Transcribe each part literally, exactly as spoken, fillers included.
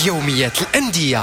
يوميات الأندية.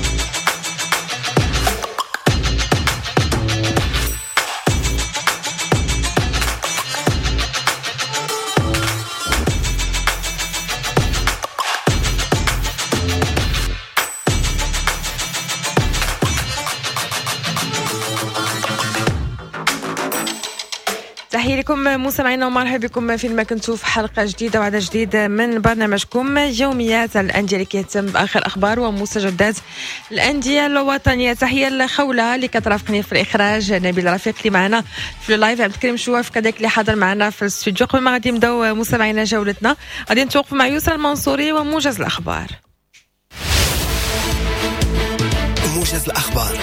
تحية لكم مستمعينا ومرحبا بكم فيما كنتوا في حلقة جديدة وعدد جديد من برنامجكم يوميات الأندية اللي كيهتم بآخر أخبار ومستجدات الأندية الوطنية. تحية لخولة اللي كترافقني في الإخراج، نبيل رفيق اللي معنا في اللايف، عبد الكريم شواف كذلك اللي حاضر معنا في الاستوديو. قبل ما غادي نبداو مستمعينا جولتنا غادي نتوقفوا مع يسرى المنصوري وموجز الأخبار. موجز الأخبار.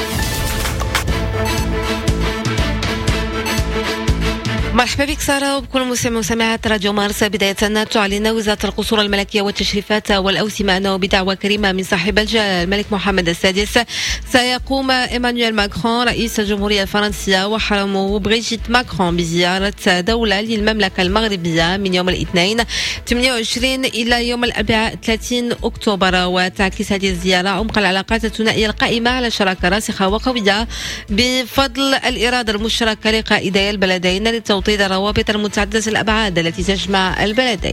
مرحبا بك سارة وبكل مستمعي ومستمعات راديو مارس. بداية تعلن وزارة القصور الملكية والتشريفات والأوسمة أنه بدعوى كريمة من صاحب الجلالة الملك محمد السادس سيقوم إيمانويل ماكرون رئيس الجمهورية الفرنسية وحرمه بريجيت ماكرون بزيارة دولة للمملكة المغربية من يوم الاثنين ثمانية وعشرين إلى يوم الأربعاء ثلاثين أكتوبر. وتعكس هذه الزيارة عمق العلاقات الثنائية القائمة على شراكة راسخة وقوية بفضل الإرادة المشتركة لقائدي البلدين لتوطيد الروابط المتعددة الأبعاد التي تجمع البلدين.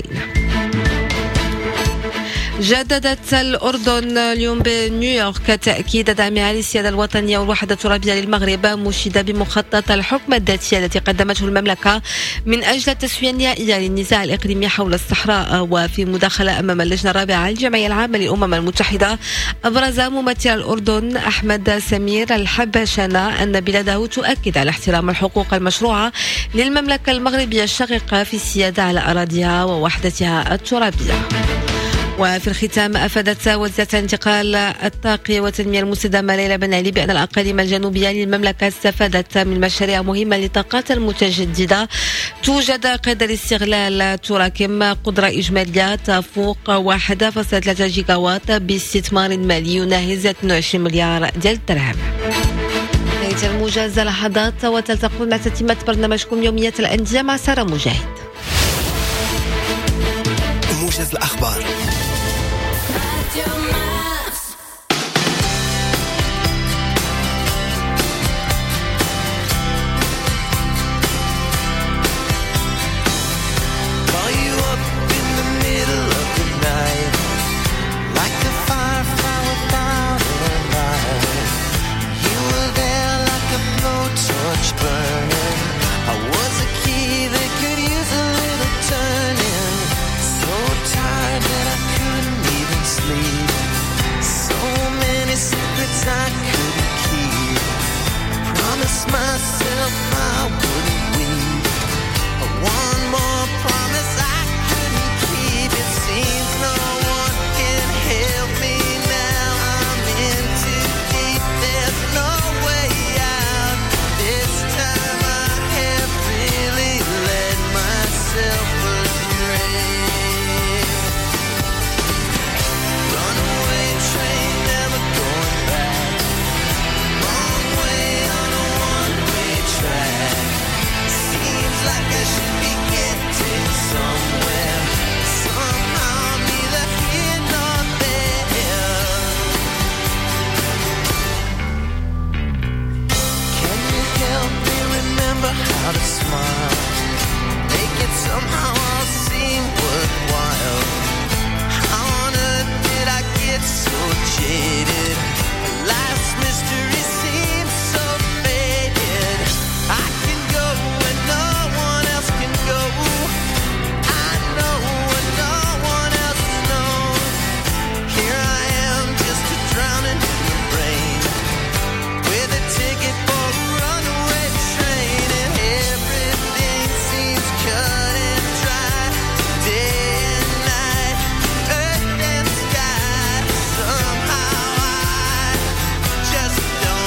جددت الأردن اليوم بنيويورك تأكيد دعمها للسيادة الوطنية والوحدة الترابية للمغرب، مشيدة بمخطط الحكم الذاتي التي قدمته المملكة من أجل التسوية النهائية للنزاع الإقليمي حول الصحراء. وفي مداخلة أمام اللجنة الرابعة الجمعية العامة للأمم المتحدة، أبرز ممثل الأردن أحمد سمير الحبشنة أن بلاده تؤكد على احترام الحقوق المشروعة للمملكة المغربية الشقيقة في السيادة على أراضيها ووحدتها الترابية. وفي الختام أفادت وزارة الانتقال الطاقي والتنمية المستدامة ليلى بن علي بأن الأقاليم الجنوبية للمملكة استفادت من مشاريع مهمة للطاقات المتجددة توجد قدر استغلال تراكم قدرة إجمالية تفوق واحد فاصلة ثلاثة جيجاوات باستثمار مالي يناهز اثنين وعشرين مليار ديال الدرهم. نهاية الموجز لحظات وتلتقون مع تتمة برنامجكم يوميات الأندية مع سارة مجاهد. موجز الأخبار. Just don't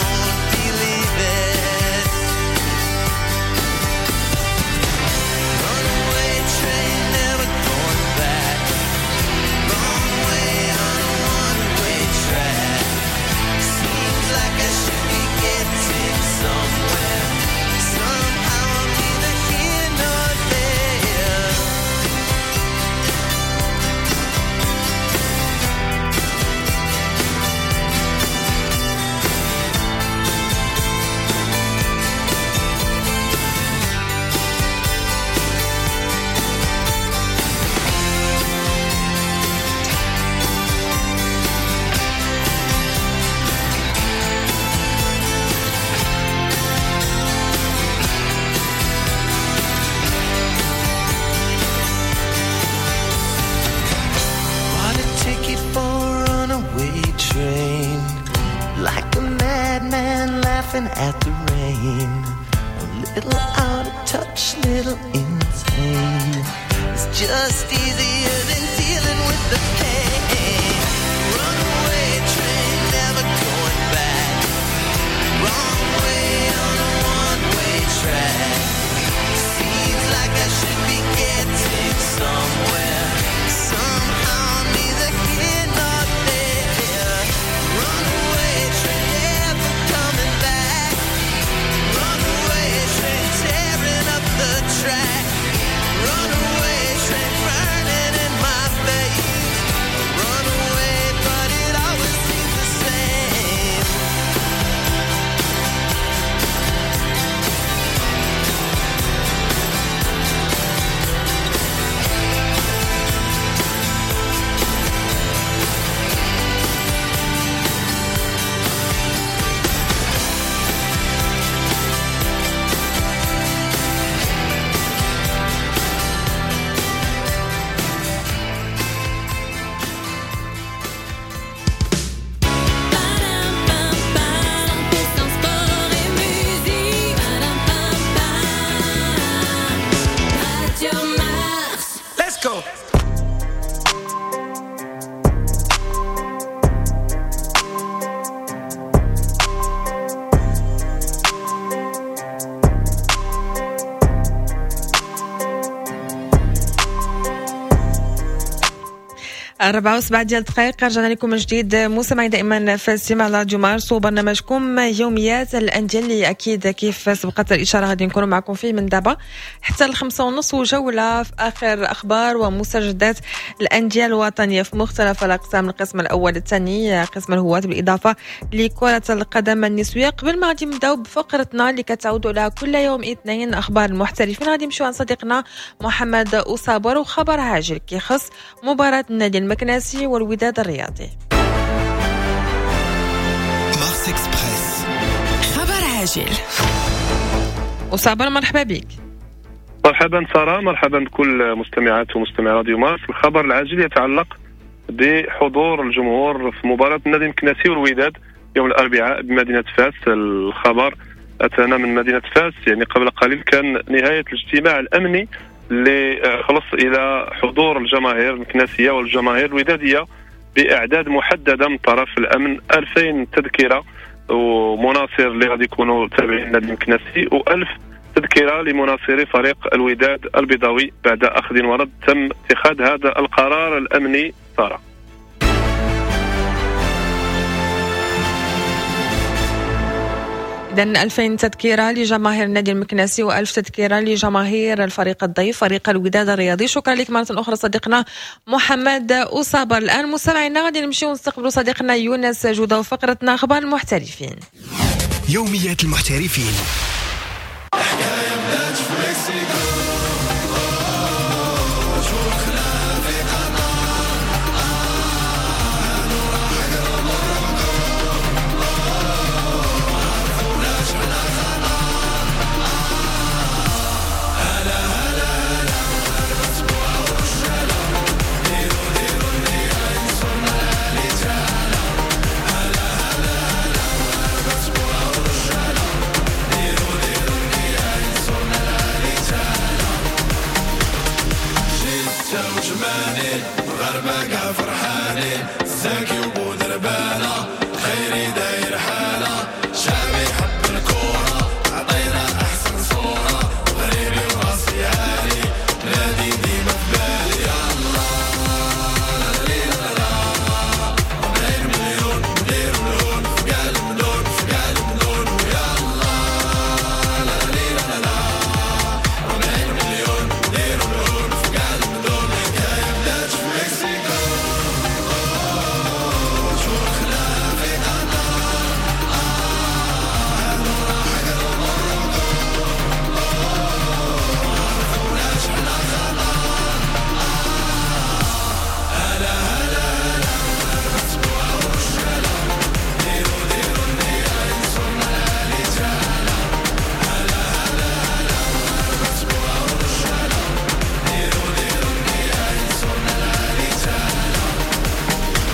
to rain. A little out of touch, little insane. It's just easier than dealing with the pain. Runaway train, never going back. Wrong way on a one-way track. Seems like I should be getting somewhere. Somehow I'm neither here nor there. Runaway train, never coming back. Runaway train, tearing up the track. Runaway train, burning in my face. Runaway, but it always seems the same. Let's go. أربعة وسبعة ديال الدقائق رجعنا لكم من جديد. مستمعين دائما في استماع راديو مارس وبرنامجكم يوميات الأندية اللي أكيد كيف سبقت الإشارة غادي نكونوا معكم فيه من دابا حتى الخمسة ونص، وجولة في آخر أخبار ومستجدات الأندية الوطنية في مختلف الأقسام، القسم الأول الثاني قسم الهواة بالإضافة لكرة القدم النسوية. قبل ما غادي نبداو بفقرتنا اللي كتعودوا لها كل يوم اثنين أخبار المحترفين، غادي نمشيو عند صديقنا محمد أصابر وخبر عاجل كيخص مباراة النادي المكناسي والوداد الرياضي. مارس إكسبريس خبر عاجل. أصابر مرحبا بك. مرحبا سارة، مرحبا بكل مستمعات ومستمعي راديو مارس. الخبر العاجل يتعلق بحضور الجمهور في مباراة النادي المكناسي والوداد يوم الأربعاء بمدينة فاس. الخبر أتانا من مدينة فاس، يعني قبل قليل كان نهاية الاجتماع الأمني اللي خلص إلى حضور الجماهير المكناسية والجماهير الودادية بأعداد محددة من طرف الأمن، ألفين تذكرة ومناصر اللي غادي يكونوا تابعين النادي المكناسي، وألف تذكرة لمناصري فريق الوداد البيضاوي. بعد أخذ ورد تم اتخاذ هذا القرار الأمني صار. إذن ألفين تذكرة لجماهير النادي المكناسي وألف تذكرة لجماهير الفريق الضيف فريق الوداد الرياضي. شكرا لك مرة أخرى صديقنا محمد أصابر. الآن مستمعينا غادي نمشيو ونستقبلوا صديقنا يونس جودة وفقرتنا أخبار المحترفين. يوميات المحترفين.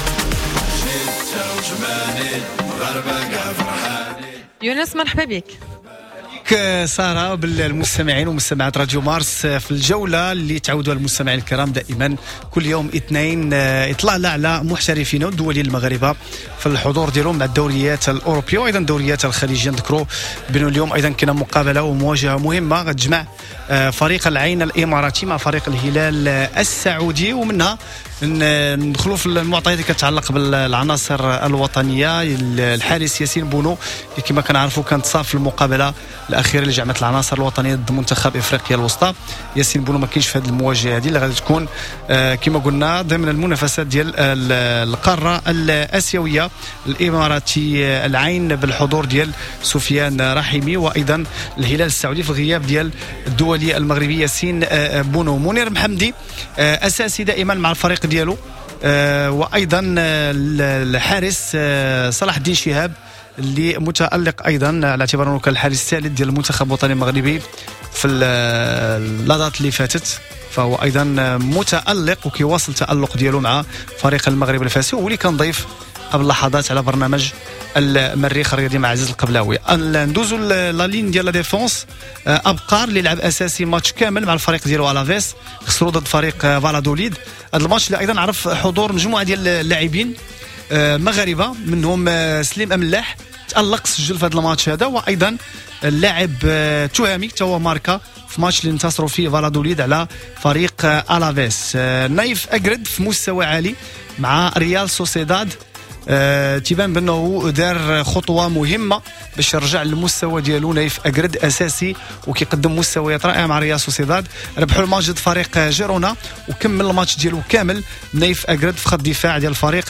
يونس مرحبا بك. بك سارة بالمستمعين ومستمعات راديو مارس في الجولة اللي تعودوا المستمعين الكرام دائما كل يوم اثنين اطلالنا على محترفين الدوليين المغاربة في الحضور ديالهم مع الدوريات الأوروبية وأيضا الدوريات الخليجية. نذكروا بأنه اليوم أيضا كنا مقابلة ومواجهة مهمة غتجمع فريق العين الإماراتي مع فريق الهلال السعودي، ومنها ندخلوا في المعطيات اللي كتعلق بالعناصر الوطنيه. الحارس ياسين بونو اللي كما كنعرفوا كان تصاب في المقابله الاخيره اللي جمعت العناصر الوطنيه ضد منتخب افريقيا الوسطى. ياسين بونو ما كاينش في هذه المواجهه هذه اللي غادي تكون كما قلنا ضمن المنافسات ديال القاره الاسيويه. الاماراتي العين بالحضور ديال سفيان رحيمي وايضا الهلال السعودي في الغياب ديال الدولي المغربي ياسين بونو. منير محمدي اساسي دائما مع الفريق ديالو، أه وايضا الحارس أه صلاح الدين شهاب اللي متالق ايضا على اعتبار انه كان الحارس الثالث ديال المنتخب الوطني المغربي في اللحظات اللي فاتت، فهو ايضا متالق وكيواصل التالق ديالو مع فريق المغرب الفاسي، واللي كان ضيف قبل لحظات على برنامج المريخ الرياضي مع عزيز القبلاوي. ندوزو لا لين ديال لا ديفونس. ابقار اللي لعب اساسي ماتش كامل مع الفريق ديالو الافيس، خسروا ضد فريق فالادوليد. هذا الماتش اللي ايضا عرف حضور مجموعه ديال اللاعبين مغاربه منهم سليم املاح تالق سجل في هذا الماتش هذا، وايضا اللاعب تهامي تا هو ماركا في ماتش اللي انتصروا فيه فالادوليد على فريق الافيس. نايف اقرد في مستوى عالي مع ريال سوسيداد، أه تيبان بانه دار خطوه مهمه باش يرجع للمستوى ديالو. نايف اقرد اساسي وكيقدم مستويات رائعه مع ريال سوسيداد. ربحوا الماتش ضد فريق جيرونا وكمل الماتش ديالو كامل نايف اقرد في خط الدفاع ديال الفريق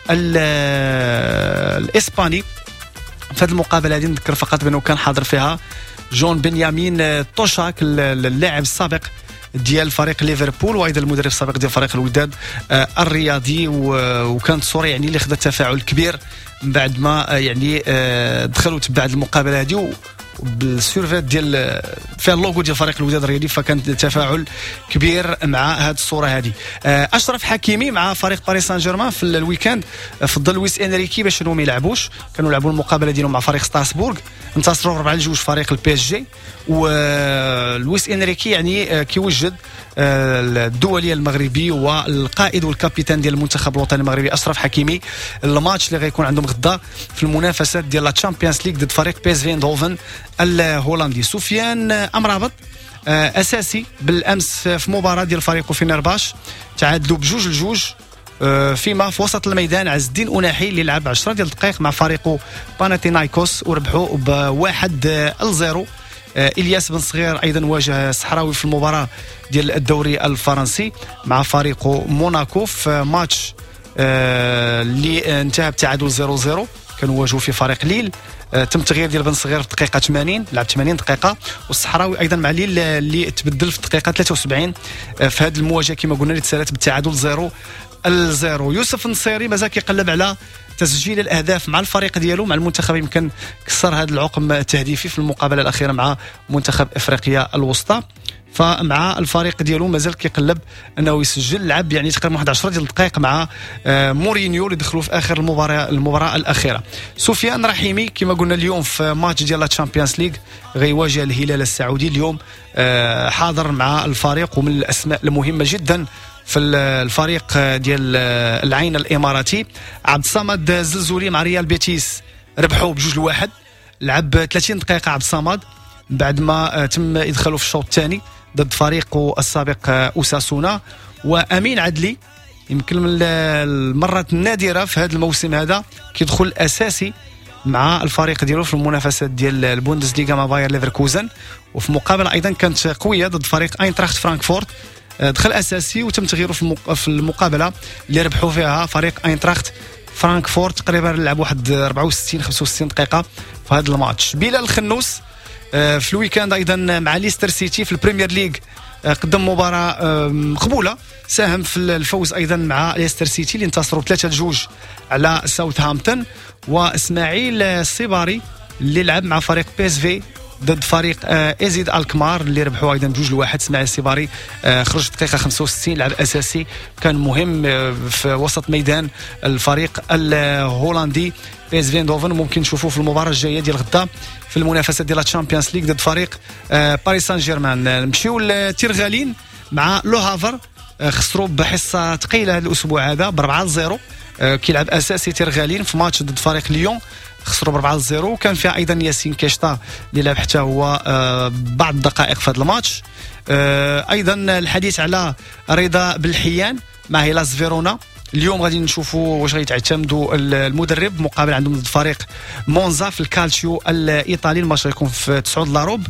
الاسباني. في هذه المقابله هذه نذكر فقط بانه كان حاضر فيها جون بنيامين توشاك اللاعب السابق ديال فريق ليفربول وايضا المدرب السابق ديال فريق الوداد آه الرياضي، وكانت صوره يعني اللي خدت تفاعل كبير من بعد ما آه يعني آه دخلوا تبع المقابله هذه بالسيرفيت ديال فيها اللوغو ديال فريق الوداد الرياضي، فكان تفاعل كبير مع هذه الصوره هذه. آه اشرف حكيمي مع فريق باريس سان جيرمان في الويكاند فضل لويس انريكي باش انهم ما يلعبوش، كانوا يلعبوا المقابله ديالهم مع فريق ستراسبورغ، انتصروا أربعة لجوج فريق البي اس جي. ولويس انريكي يعني كيوجد الدولي المغربي والقائد والكابيتان ديال المنتخب الوطني المغربي اشرف حكيمي الماتش اللي غيكون عندهم غدا في المنافسات ديال لا تشامبيونز ليغ ضد فريق بي اس في ايندهوفن الهولندي. سفيان امرابط اساسي بالامس في مباراه ديال فريقه فينرباش، تعادلوا بجوج لجوج فيما في وسط الميدان عز الدين أناحي اللي لعب عشرة ديال الدقائق مع فريقه باناتينايكوس وربحوا بواحد الزيرو. إلياس بن صغير أيضا واجه الصحراوي في المباراة ديال الدوري الفرنسي مع فريقه موناكو في ماتش اللي انتهى بتعادل صفر صفر، كانوا واجهوا في فريق ليل. تم التغيير ديال بن صغير في الدقيقه ثمانين، لعب ثمانين دقيقه، والصحراوي ايضا مع ليل اللي تبدل في الدقيقه ثلاثة وسبعين في هذه المواجهه كما قلنا اللي تسالت بالتعادل صفر الزيرو. يوسف النصيري مازال كيقلب على تسجيل الاهداف مع الفريق ديالو مع المنتخب، يمكن كسر هذا العقم التهديفي في المقابله الاخيره مع منتخب افريقيا الوسطى، فمع الفريق ديالو مازال كيقلب انه يسجل. لعب يعني تقريبا واحد عشرة ديال الدقائق مع مورينيو اللي دخلوا في اخر المباراه المباراه الاخيره. سفيان رحيمي كما قلنا اليوم في ماتش ديال لا تشامبيونز ليغ غيواجه الهلال السعودي اليوم، حاضر مع الفريق ومن الاسماء المهمه جدا في الفريق ديال العين الاماراتي. عبد الصمد الزلزولي مع ريال بيتيس ربحوا بجوج لواحد، لعب ثلاثين دقيقه عبد الصمد بعد ما تم ادخاله في الشوط الثاني ضد فريقه السابق اوساسونا. وامين عدلي يمكن من المرات النادره في هذا الموسم هذا كيدخل اساسي مع الفريق ديالو في المنافسات ديال البوندسليغا مع باير ليفركوزن، وفي مقابله ايضا كانت قويه ضد فريق اينتراخت فرانكفورت دخل اساسي وتم تغييره في المقابله اللي ربحوا فيها فريق اينتراخت فرانكفورت، تقريبا لعب واحد أربعة وستين خمسة وستين دقيقه في هذا الماتش. بلال الخنوس في الويكاند ايضا مع ليستر سيتي في البريمير ليغ قدم مباراه مقبوله، ساهم في الفوز ايضا مع ليستر سيتي اللي انتصروا ثلاثة لجوج على ساوثهامبتون. واسماعيل الصباري اللي لعب مع فريق بي اس في ضد فريق ازيد الكمار اللي ربحوا ايضا جوج لواحد. اسماعيل السيباري خرج دقيقه خمسة وستين، لعب اساسي كان مهم في وسط ميدان الفريق الهولندي بي اس في ايندهوفن. ممكن نشوفوه في المباراه الجايه ديال غدا في المنافسه ديال الشامبيونز ليغ ضد فريق باريس سان جيرمان. نمشيو لتيرغالين مع لو هافر، خسروا بحصه ثقيله هذا الاسبوع هذا بأربعة لصفر. كيلعب اساسي تيرغالين في ماتش ضد فريق ليون، خسروا بأربعة لصفر، وكان فيها ايضا ياسين كيشتا اللي لعب حتى هو بعض الدقائق في هذا الماتش. ايضا الحديث على رضا بالحيان مع هيلاس فيرونا. اليوم غادي نشوفوا واش غيتعتمدوا المدرب مقابل عندهم ضد فريق مونزا في الكالتشيو الايطالي. الماتش غيكون في تسعة لاروب.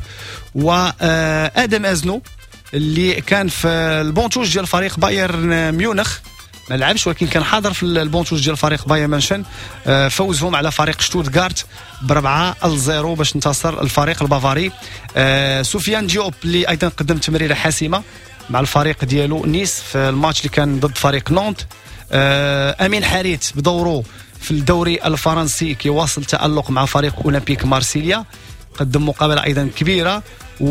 وادم ازنو اللي كان في البونتوج ديال فريق بايرن ميونخ ما لعبش، ولكن كان حاضر في البونتوج ديال فريق بايرن مانشن، فوزهم على فريق شتوتغارت بربعة لصفر باش انتصر الفريق البافاري. سفيان ديوب اللي ايضا قدم تمريره حاسمه مع الفريق ديالو نيس في الماتش اللي كان ضد فريق نونت. امين حريت بدوره في الدوري الفرنسي كيواصل تألق مع فريق اولمبيك مارسيليا، قدم مقابله ايضا كبيره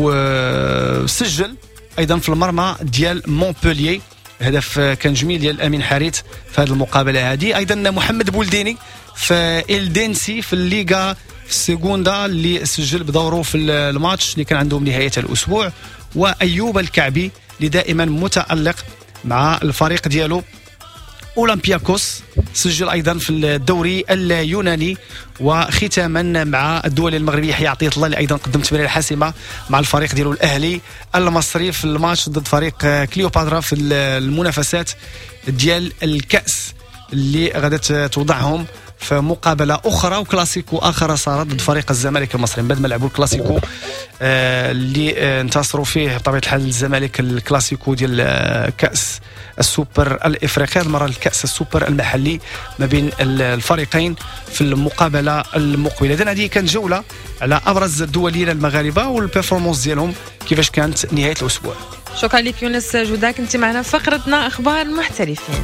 وسجل ايضا في المرمى ديال مونبولييه. هدف كان جميل ديال امين حريت في هذه المقابله هذه. ايضا محمد بولديني في إلدينسي في الليغا في السيغوندا اللي سجل بدوره في الماتش اللي كان عندهم نهايه الاسبوع. وايوب الكعبي اللي دائما متألق مع الفريق ديالو أولمبياكوس، سجل أيضا في الدوري اليوناني. وختاما مع الدول المغربية يحيى عطية الله اللي أيضا قدم تمريرة حاسمة مع الفريق ديالو الأهلي المصري في الماتش ضد فريق كليوباترا في المنافسات ديال الكأس اللي غادة توضعهم في مقابلة أخرى وكلاسيكو آخر صار ضد فريق الزمالك المصري. بعد ما لعبوا الكلاسيكو آه اللي آه انتصروا فيه بطبيعة الحال الزمالك الكلاسيكو ديال آه كأس السوبر الإفريقي، هذه المرة الكأس السوبر المحلي ما بين الفريقين في المقابلة المقبلة. إذن هذه كانت جولة على أبرز الدوليين المغاربة والبيرفورمانس ديالهم كيفاش كانت نهاية الأسبوع. شكرا لك يونس جودا، كنت معنا في فقرتنا أخبار المحترفين.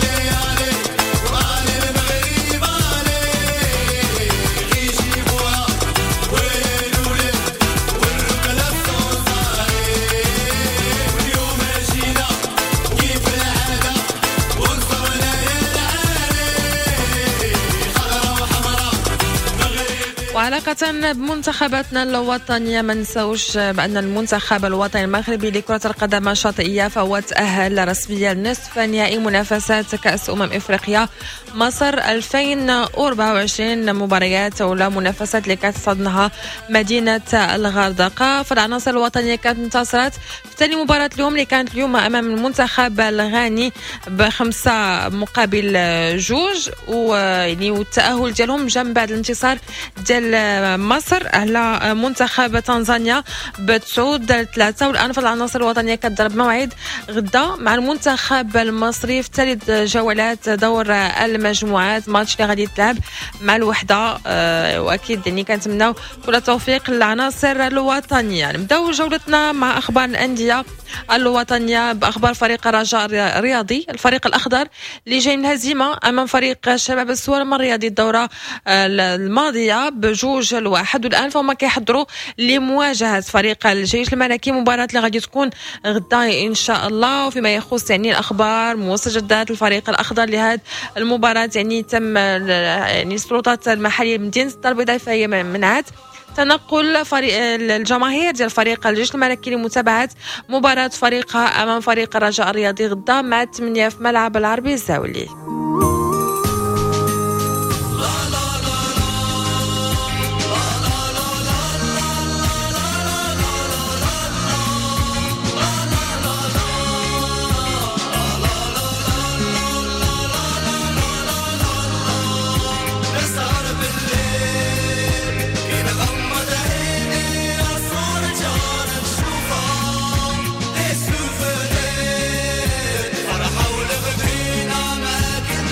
وعلاقة بمنتخباتنا الوطنية ما نساوش بأن المنتخب الوطني المغربي لكرة القدم الشاطئية فهو تأهل رسميا نصف نهائي منافسات كأس أمم إفريقيا مصر ألفين وأربعة وعشرين، مباريات ولا منافسات اللي كانت تصدنها مدينة الغردقة. فالعناصر الوطنية كانت انتصرت في ثاني مباراة اليوم اللي كانت اليوم أمام المنتخب الغاني بخمسة مقابل جوج، ويعني والتأهل ديالهم جنب بعد الانتصار ديال مصر على منتخب تنزانيا بتسعود ثلاثة. والآن فالعناصر الوطنية كتضرب موعد غدا مع المنتخب المصري في ثالث جولات دور المجموعات، ماتش اللي غادي يتلعب مع الوحدة. أه واكيد يعني كنتمناو كل التوفيق للعناصر الوطنية. نبداو جولتنا مع اخبار الانديه الوطنيه باخبار فريق الرجاء الرياضي، الفريق الاخضر اللي جاي من هزيمه امام فريق شباب السوالم الرياضي الدوره الماضيه بجوج لواحد، والان فهم كيحضروا لمواجهه فريق الجيش الملكي، مباراه اللي غادي تكون غدا ان شاء الله. وفيما يخص يعني الاخبار مستجدات الفريق الاخضر لهذه المباراه، يعني تم يعني السلطات المحليه مدينه الدار البيضاء فهي منعت تنقل فريق الجماهير ديال فريق الجيش الملكي لمتابعه مباراه فريقها امام فريق الرجاء الرياضي غدا مع ثمانية في ملعب العربي الزاولي. فرحة ولغبينا ما كنا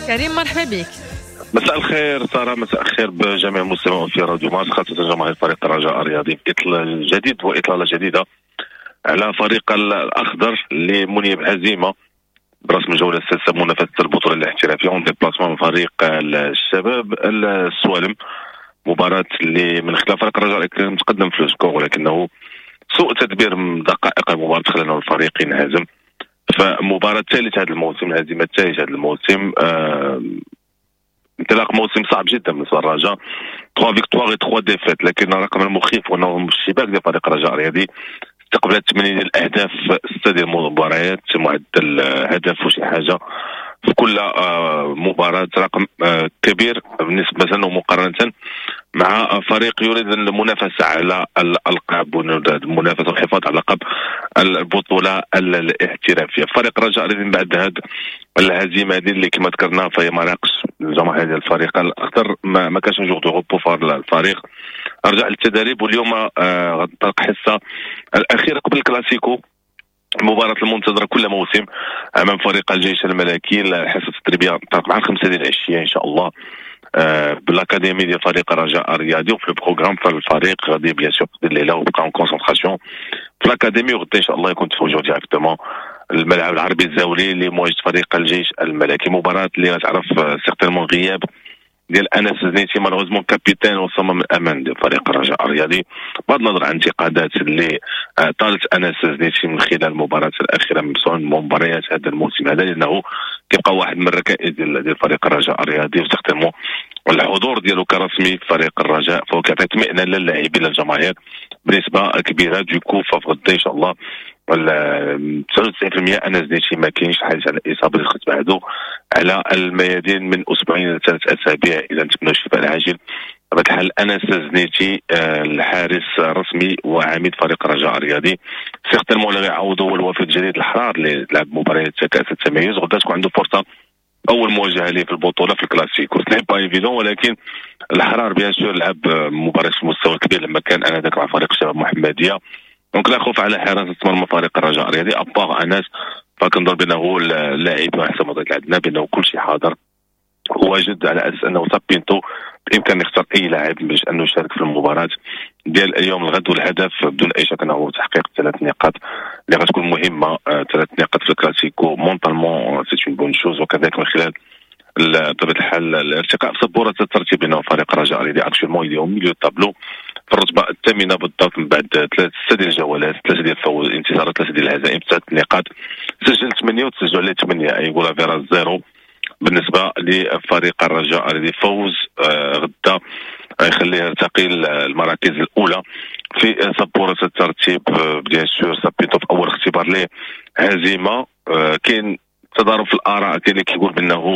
كريم مرحبا بك. مساء الخير سارة، مساء الخير بجميع المستمعين في راديو ماس، خاصة جماهير فريق الرجاء الرياضي. إطلال جديد وإطلالة جديدة على فريق الأخضر اللي مني بهزيمة برسم الجولة السادسة منافسة البطولة الاحترافية اون ديبلاسمون من فريق الشباب السوالم. مباراة اللي من خلال فريق الرجاء كان متقدم في السكور، ولكنه سوء تدبير من دقائق المباراة خلى الفريق ينهزم. فمباراة الثالث هذا الموسم، الهزيمة الثالث هذا الموسم، آه انطلاق موسم صعب جدا بالنسبه للرجاء، ثلاثة فيكتوار و ثلاثة ديفيت، لكن الرقم المخيف هو انه الشباك ديال فريق الرجاء الرياضي استقبلت ثمانية ديال الاهداف في ستة ديال المباريات، معدل هدف وشي حاجه في كل مباراه، رقم كبير بالنسبه ومقارنه مع فريق يريد المنافسه على الالقاب والمنافسه والحفاظ على لقب البطوله الاحترافيه. فريق الرجاء الرياضي من بعد هذه الهزيمه هذه اللي كما ذكرنا فهي ما راقش الجماهير ديال الفريق الاخضر، ما, ما كانش نجوغ دو غوبو فار الفريق، رجع للتدريب. واليوم آه غتنطلق الحصه الاخيره قبل الكلاسيكو، المباراة المنتظرة كل موسم أمام فريق الجيش الملكي. الحصة التدريبية تنطلق مع الخمسة ديال العشية إن شاء الله آه بالأكاديمي ديال فريق الرجاء الرياضي، وفي البروغرام فالفريق غادي بيان سور قبل الليلة وبقى اون كونسونطراسيون في الأكاديمي، وغدا إن شاء الله يكون تفوجوا ديريكتومون الملعب العربي الزاولي اللي مواجهة فريق الجيش الملكي. مباراة اللي غتعرف سيغتينمون غياب ديال انس زنيتي مالوغوزمون كابيتان وصمم الامان ديال فريق الرجاء الرياضي، بغض النظر عن انتقادات اللي طالت انس زنيتي من خلال المباراه الاخيره من مباريات هذا الموسم هذا، لانه كيبقى واحد من الركائز ديال ديال فريق الرجاء الرياضي، وسيغتينمون الحضور ديالو كرسمي في فريق الرجاء فهو كيعطي اطمئنان للاعبين للجماهير بنسبه كبيره. دوكو فغدا ان شاء الله تسعة وتسعين بالمئة انس زنيتي ما كاينش حديث على الاصابه اللي خص بعدو على الميادين من اسبوعين الى ثلاث اسابيع اذا نتمنوا الشفاء العاجل. بطبيعه الحال انس زنيتي الحارس الرسمي وعميد فريق الرجاء الرياضي، سيغتينمون اللي غيعوضوا هو الوفد الجديد الحرار اللي لعب مباريات كاس التميز، غدا تكون عنده فرصه اول مواجهه ليه في البطوله في الكلاسيكو. سي با ايفيدون، ولكن الحرار بيان سور لعب مباراه في المستوى الكبير لما كان انذاك مع فريق الشباب محمديه، دونك لا خوف على حراسه مرمى فريق الرجاء الرياضي ابار انس. فكنظن بانه اللاعب احسن ما عندنا بانه كل شيء حاضر واجد، على اساس انه سابينتو بامكان يختار اي لاعب باش انه يشارك في المباراه ديال اليوم الغد، والهدف بدون اي شك انه تحقيق ثلاث نقاط اللي غتكون مهمه. ثلاث نقاط في الكلاسيكو مونطالمون سي اون بون شوز، وكذلك من خلال بطبيعه الحال الارتقاء في سبوره الترتيب، بانه فريق الرجاء الرياضي اكشوالمون اليوم ميليو الطابلو في الرتبه الثامنه بالضبط من بعد ثلاث ديال الجولات، ثلاثه ديال الفوز انتصارات، ثلاثه ديال الهزائم، ثلاث نقاط، سجل ثمانيه وتسجل عليه ثمانيه، اي غولا فيرا زيرو بالنسبه لفريق الرجاء الرياضي. فوز آه غدا يخليه يرتقي المراكز الاولى في سبوره الترتيب. آه بيان سور سابيتو في اول اختبار ليه هزيمه، آه كاين تضارب في الاراء، كاين اللي كيقول بانه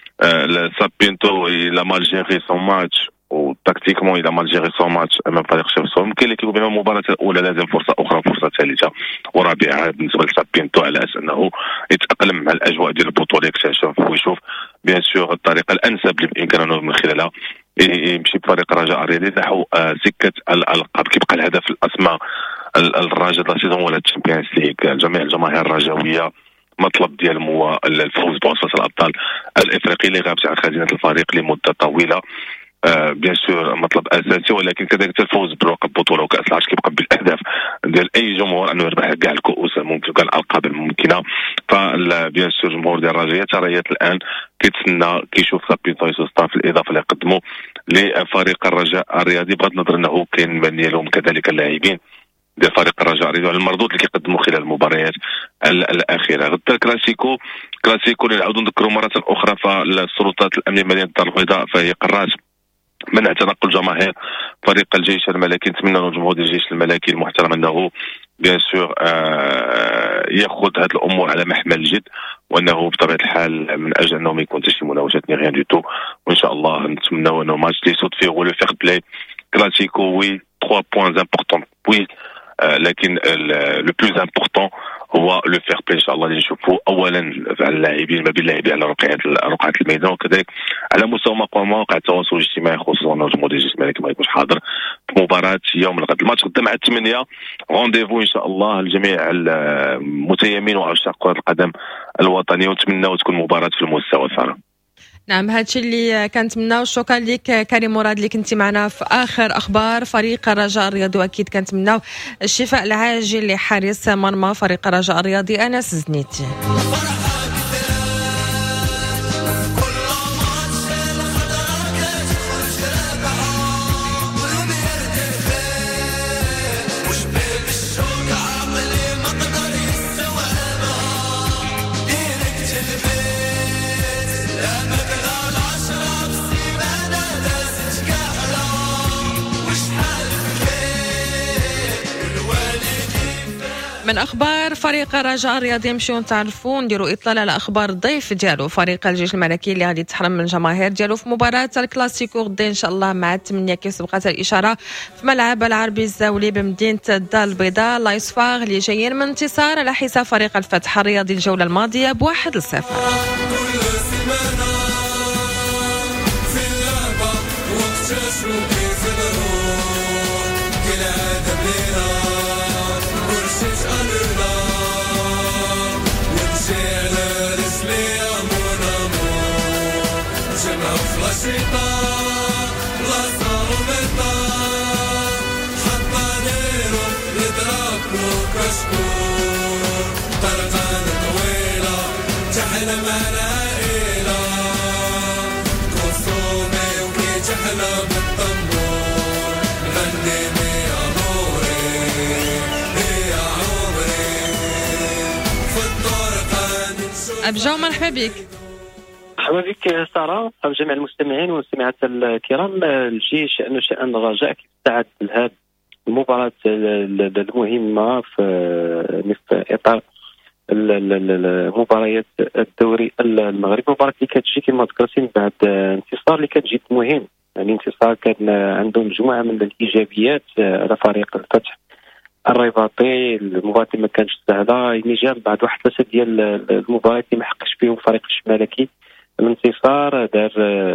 آه سابينتو الى مال جيري سون ماتش وتكتيكمون الى مال جيري سون ماتش امام فريق شباب سوم، كاين اللي كيقول بان المباراه الاولى لازم فرصه اخرى، فرصه ثالثه ورابعه بالنسبه لسابينتو على اساس انه يتاقلم مع الاجواء ديال البطوله، يكتشف ويشوف بيان سور الطريقه الانسب اللي بامكانه من خلالها يمشي بفريق الرجاء الرياضي نحو سكه الالقاب. كيبقى الهدف الاسمى الرجاء لا سيزون ولا الشامبيونز ليغ، جميع الجماهير الرجاويه مطلب ديالهم هو الفوز بوصفه الابطال الافريقي اللي غابت عن خزينه الفريق لمده طويله. آه بيان سور مطلب اساسي، ولكن كذلك الفوز بلقب البطوله وكاس العرش كيبقى بالاهداف ديال اي جمهور انه يربح كاع الكؤوس الممكن كاع الالقاب الممكنه. فبيان سور الجمهور ديال الرجاء تريات الان كيتسنى كيشوف سابينتو ستاف الاضافه اللي قدموا لفريق الرجاء الرياضي، بغض النظر انه كاين من ديالهم كذلك اللاعبين ديال فريق الرجاء الرياضي على المردود اللي كيقدموا خلال المباريات الاخيره. غدا الكلاسيكو كلاسيكو اللي نعاودوا نذكروا مره اخرى، فالسلطات الامنيه مدينه الدار البيضاء فهي قررت منع تنقل جماهير فريق الجيش الملكي. نتمنى من جمهور الجيش الملكي المحترم انه بيان سور آه ياخذ هذه الامور على محمل جد، وانه بطبيعه الحال من اجل انه ما يكون حتى شي مناوشات ني غيان دو تو، وان شاء الله نتمنوا انه ماتش اللي يصوت فيه هو لو فير بلاي كلاسيكو. وي ثلاثة بوينت امبورطون وي آه لكن لو بلوز امبورطون هو لو فير بلاي ان شاء الله اللي نشوفوه اولا على اللاعبين ما بين اللاعبين على رقعه رقعه الميدان، وكذلك على مستوى مواقع التواصل الاجتماعي، خصوصا انه جمهور الجيش الملكي ما يكونش حاضر في مباراه يوم الغد. الماتش غدا مع الثمانيه، رونديفو ان شاء الله لجميع المتيمين وعشاق كره القدم الوطنيه، ونتمنى تكون مباراه في المستوى الثاني. نعم هادشي اللي كنتمناو. شكرا لك كريم مراد اللي كنتي معنا في اخر اخبار فريق الرجاء الرياضي، واكيد كنتمناو الشفاء العاجل لحارس مرمى فريق الرجاء الرياضي انس زنيتي. من اخبار فريق الرجاء الرياضي نمشيو نتعرفوا نديروا اطلاله على اخبار الضيف ديالو فريق الجيش الملكي اللي غادي يتحرم من الجماهير ديالو في مباراه الكلاسيكو غدا ان شاء الله مع الثمانيه كيف سبقت الاشاره في ملعب العربي الزاولي بمدينه الدار البيضاء. لايصفاغ اللي جايين من انتصار على حساب فريق الفتح الرياضي الجوله الماضيه بواحد لصفر. أبجو مرحبا بك. مرحبا بك سارة وجميع المستمعين والمستمعات الكرام. الجيش شأنه شأن الرجاء كيف استعد لهذه المباراة المهمة في إطار مباريات الدوري المغربي، مباراة اللي كتجي كما ذكرتي بعد انتصار اللي كتجي مهم، يعني انتصار كان عنده مجموعة من الإيجابيات على فريق الفتح الرباطي. المباراة ما كانتش سهلة، يعني جا بعد واحد ثلاثة ديال المباريات اللي ما حققش فيهم فريق الملكي الانتصار، دار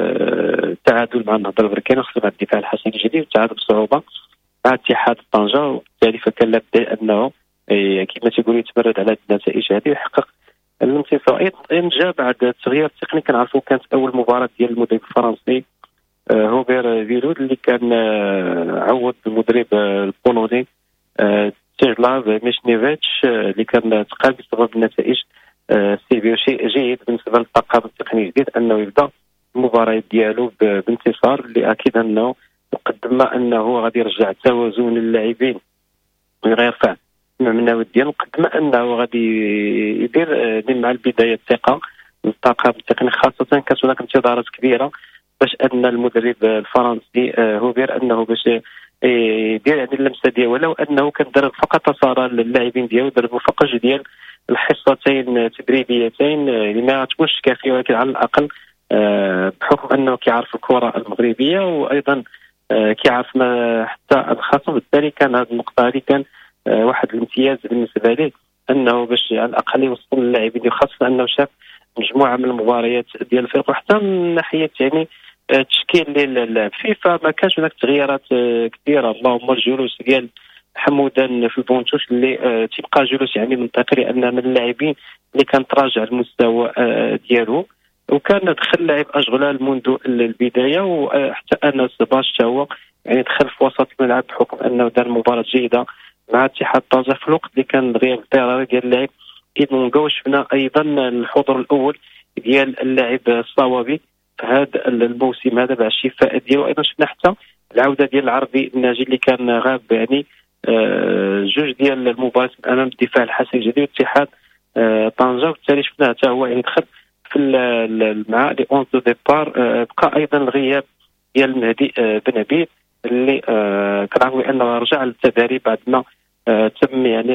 تعادل مع النهضة البركاني وخسر مع الدفاع الحسني الجديد وتعادل بصعوبة مع اتحاد طنجة، وبالتالي فكان لابد أنه كما تيقولوا يتمرد على النتائج هذه ويحقق الانتصار. أيضا جا بعد التغيير التقني، كنعرفوا كانت أول مباراة ديال المدرب الفرنسي هوبير فيلود اللي كان عوض المدرب البولوني تيجلاف ميشنيفيتش اللي كان تقال بسبب النتائج السلبيه. شيء جيد بالنسبه للطاقم التقني الجديد انه يبدا المباراه ديالو بانتصار اللي اكيد انه قدم انه غادي يرجع توازن اللاعبين ويرفع المعنويات ديالو، قدم انه غادي يدير مع البدايه الثقه للطاقم التقني، خاصه كانت هناك انتظارات كبيره باش ان المدرب الفرنسي هوبير انه باش يدير يعني اللمسه ديالو، ولو انه كان درب فقط صار اللاعبين ديالو دربوا فقط ديال الحصتين تدريبيتين اللي ما تكونش كافيه، ولكن على الاقل بحكم انه كيعرف الكره المغربيه وايضا كيعرف ما حتى الخصم، بالتالي كان هذه النقطه هذه كان واحد الامتياز بالنسبه ليه انه باش على الاقل يوصل للاعبين، خاصه انه شاف مجموعه من المباريات ديال الفريق وحتى من ناحيه يعني تشكيل الفيفا ما كانش هناك تغييرات كثيره، اللهم الجلوس ديال حمودان في البونتوش اللي تيبقى جلوس يعني منطقي لان من اللاعبين اللي كان تراجع المستوى ديالو، وكان دخل لاعب اشغلال منذ البدايه، وحتى انس باش هو يعني دخل في وسط الملعب بحكم انه دار مباراه جيده مع اتحاد طنجة في الوقت اللي كان غياب اضطراري ديال اللاعب إيدمونغا. وشفنا ايضا الحضور الاول ديال اللاعب الصوابي في هذا الموسم هذا بعد الشفاء ديالو. ايضا شفنا حتى العوده ديال العربي الناجي اللي كان غاب يعني آه جوج ديال المباريات امام الدفاع الحسني الجديد واتحاد آه طنجة، وبالتالي شفنا حتى هو يعني دخل في مع لي اونز دو ديبار. آه بقى ايضا الغياب ديال مهدي آه بن عبيد اللي آه كنعرفوا انه رجع للتدريب بعد ما آه تم يعني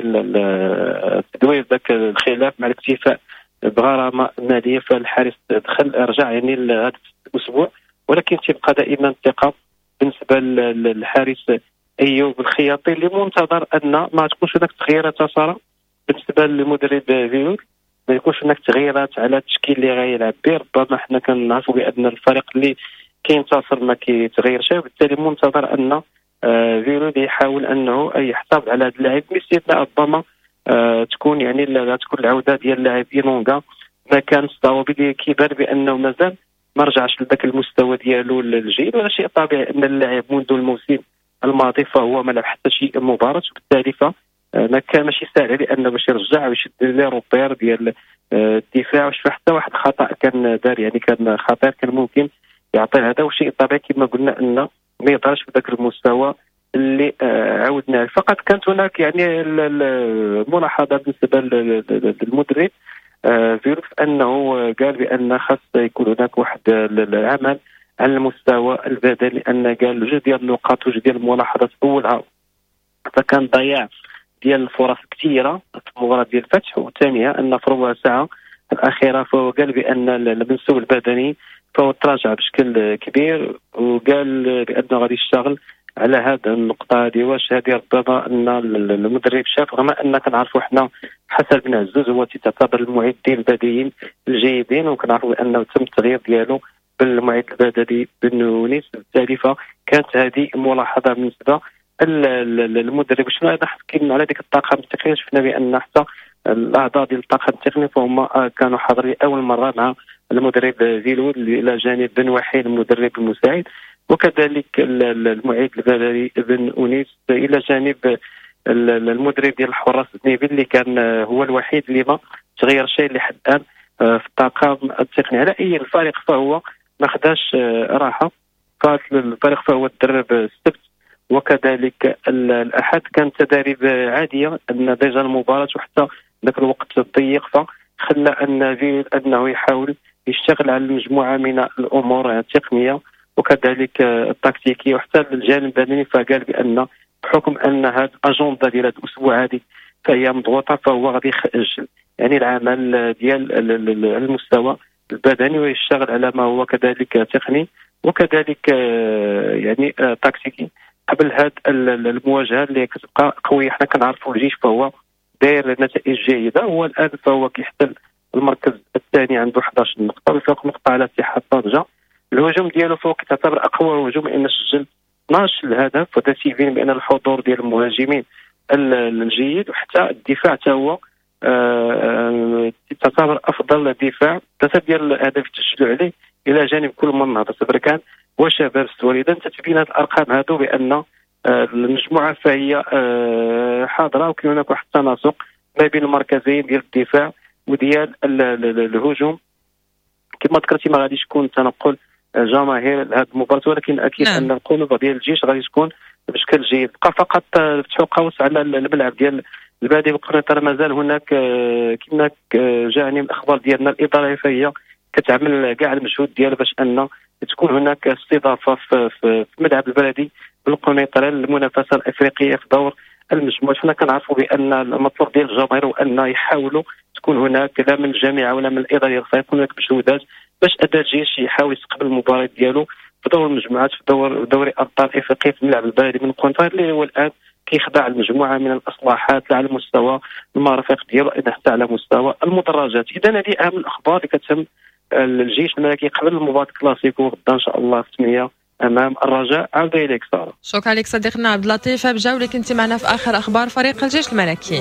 تدوير ذاك الخلاف مع الاكتفاء بغرامه ماليه، فالحارس دخل رجع يعني هذا الاسبوع، ولكن تبقى دائما الثقه بالنسبه للحارس ايوب الخياطي اللي منتظر ان ما تكونش هناك تغييرات صارت بالنسبه للمدرب فيلود، ما يكونش هناك تغييرات على التشكيل اللي غيلعب به. ربما حنا كنعرفوا بان الفريق اللي كينتصر ما كيتغيرش، وبالتالي منتظر ان فيلود يحاول انه يحافظ على هذا اللاعب باستثناء ربما آه تكون يعني لا تكون العوده ديال اللاعب إينونغا. ما كان الصوابي كيبان بانه مازال ما رجعش لذاك المستوى ديالو الجيد، وهذا شيء طبيعي ان اللاعب منذ الموسم الماضي فهو ما لعب حتى شي مباراه، وبالتالي ف ما كان ماشي سهل لانه باش يرجع ويشد لي روبير ديال الدفاع، وشفى حتى واحد خطا كان دار، يعني كان خطير كان ممكن يعطي هذا، وشيء طبيعي كما قلنا ان ما يظهرش بذاك المستوى اللي عودناه. فقط كانت هناك يعني الملاحظه بالنسبه للمدرب فيروس انه قال بان خاص يكون هناك واحد العمل على المستوى البدني، لان قال جوج ديال النقاط وجوج ديال الملاحظات اولها فكان ضياع ديال الفرص كثيره في المباراه ديال الفتح، والثانيه ان في ربع ساعه الاخيره فهو قال بان المستوى البدني فهو تراجع بشكل كبير، وقال بانه غادي يشتغل على هذه النقطه هذه. واش هذه ربما ان المدرب شاف، رغم ان كنعرفوا حنا حسن بن عزوز هو تعتبر المعدين البدنيين الجيدين، وكنعرفوا انه تم التغيير ديالو بالمعد البدني بن ونيس، بالتالي فكانت هذه ملاحظه بالنسبه المدرب. شنو هذا حكينا على ديك الطاقم التقني، شفنا بان حتى الاعضاء ديال الطاقم التقني فهم كانوا حاضرين اول مره مع المدرب فيلود الى جانب بن وحيد المدرب المساعد، وكذلك المعيد البدني بن انيس الى جانب المدرب ديال الحراس الذهبي اللي كان هو الوحيد اللي ما تغير شيء لحد الان في الطاقم التقني. على اي الفريق فهو ما خداش راحه، الفريق فهو تدرب السبت وكذلك الاحد، كانت تدريب عاديه ان ديجا المباراه وحتى ذاك الوقت الضيق فخلى ان فيل انه يحاول يشتغل على مجموعه من الامور التقنيه وكذلك التكتيكيه وحتى الجانب البدني. فقال بان بحكم ان هذه الاجنده ديال هذا الاسبوع هذه فهي مضغوطه، فهو غادي يخرج يعني العمل ديال المستوى البدني ويشتغل على ما هو كذلك تقني وكذلك يعني تكتيكي قبل هذه المواجهه اللي كتبقى قويه. حنا كنعرفوا الجيش فهو داير نتائج جيده، هو الان فهو كيحتل المركز الثاني عنده أحد عشر نقطه بفرق نقطه على اتحاد طنجه. الهجوم ديالو فوق تعتبر اقوى هجوم لان سجل اثناش الهدف، وهذا تيبين بان الحضور ديال المهاجمين الجيد، وحتى الدفاع حتى هو تعتبر افضل دفاع، ثلاثه ديال الاهداف تسجلوا عليه الى جانب كل من نهضه بركان وشباب السواليدان. تتبين هذه الارقام هذو بان المجموعه فهي حاضره، وكاين هناك واحد التناسق ما بين المركزين ديال الدفاع وديال الهجوم. كما ذكرتي ما غاديش يكون تنقل جماهير لهذه المباراه، ولكن اكيد نعم. ان القلوب ديال الجيش غادي تكون بشكل جيد. بقى فقط فتحوا قوس على الملعب ديال البادي بقريطه، مازال هناك كما جاءني من الاخبار ديالنا الاداره فهي كتعمل كاع المجهود ديالها باش ان تكون هناك استضافه في, في الملعب البلدي بالقنيطره للمنافسه الافريقيه في دور المجموعات. حنا كنعرفوا بان المطلوب ديال الجماهير هو ان يحاولوا تكون هناك لا من الجامعه ولا من الاداره يكون هناك مجهودات باش اداء الجيش يحاول يستقبل المباراه ديالو في دور المجموعات في دور دوري ابطال افريقيا في الملعب البلدي من القنيطره، اللي هو الان كيخضع المجموعه من الاصلاحات لا على مستوى المرافق ديالو حتى على مستوى المدرجات. اذا هذه اهم الاخبار اللي كتم الجيش الملكي قبل المباراه الكلاسيكو غدا ان شاء الله في ثمانية امام الرجاء. عاودة اليك ساره. شكرا لك صديقنا عبد اللطيف بجاولي، كنت معنا في اخر اخبار فريق الجيش الملكي.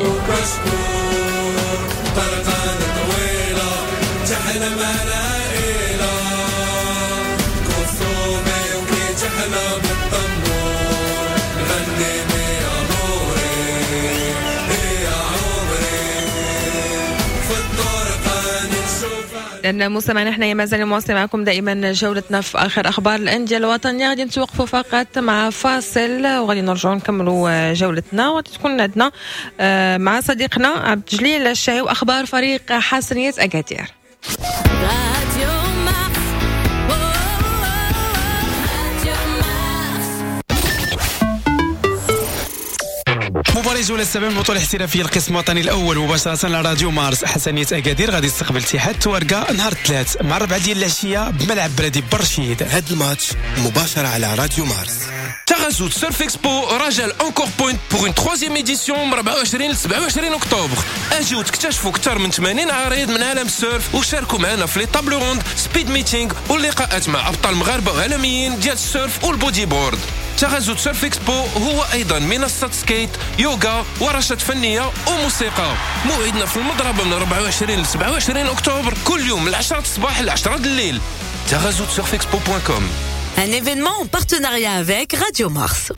لأن مستمعينا احنا ما زال مواصلين معكم دائما جولتنا في آخر أخبار الأندية الوطنية. غادي نتوقفوا فقط مع فاصل وغادي نرجعوا نكملوا جولتنا، وتكون عندنا مع صديقنا عبد الجليل الشاي وأخبار فريق حسنية أكادير. مباراة جولة السابعة من البطولة الاحترافية القسم الوطني الأول مباشرة على راديو مارس. حسنية أكادير غادي يستقبل اتحاد توارقة نهار الثلاث مع ربعة ديال العشية بملعب بلدي برشيد. هاد الماتش مباشرة على راديو مارس. تغازوت سيرف اكسبو رجل انكور بوينت بوغ اون ترويزيام ايديسيون من أربعة وعشرين ل سبعة وعشرين اكتوبر. اجيو تكتشفوا اكثر من ثمانين عريض من عالم السيرف وشاركوا معنا في لي طابلو روند سبيد ميتينغ واللقاءات مع ابطال مغاربه وعالميين ديال السيرف والبودي بورد. تغازوت سيرف اكسبو هو ايضا منصه سكيت يوغا ورشات فنيه وموسيقى. موعدنا في المضربه من أربعة وعشرين ل سبعة وعشرين اكتوبر كل يوم من عشرة الصباح ل عشرة الليل. tarazout surf expo point com. Un événement en partenariat avec Radio Mars.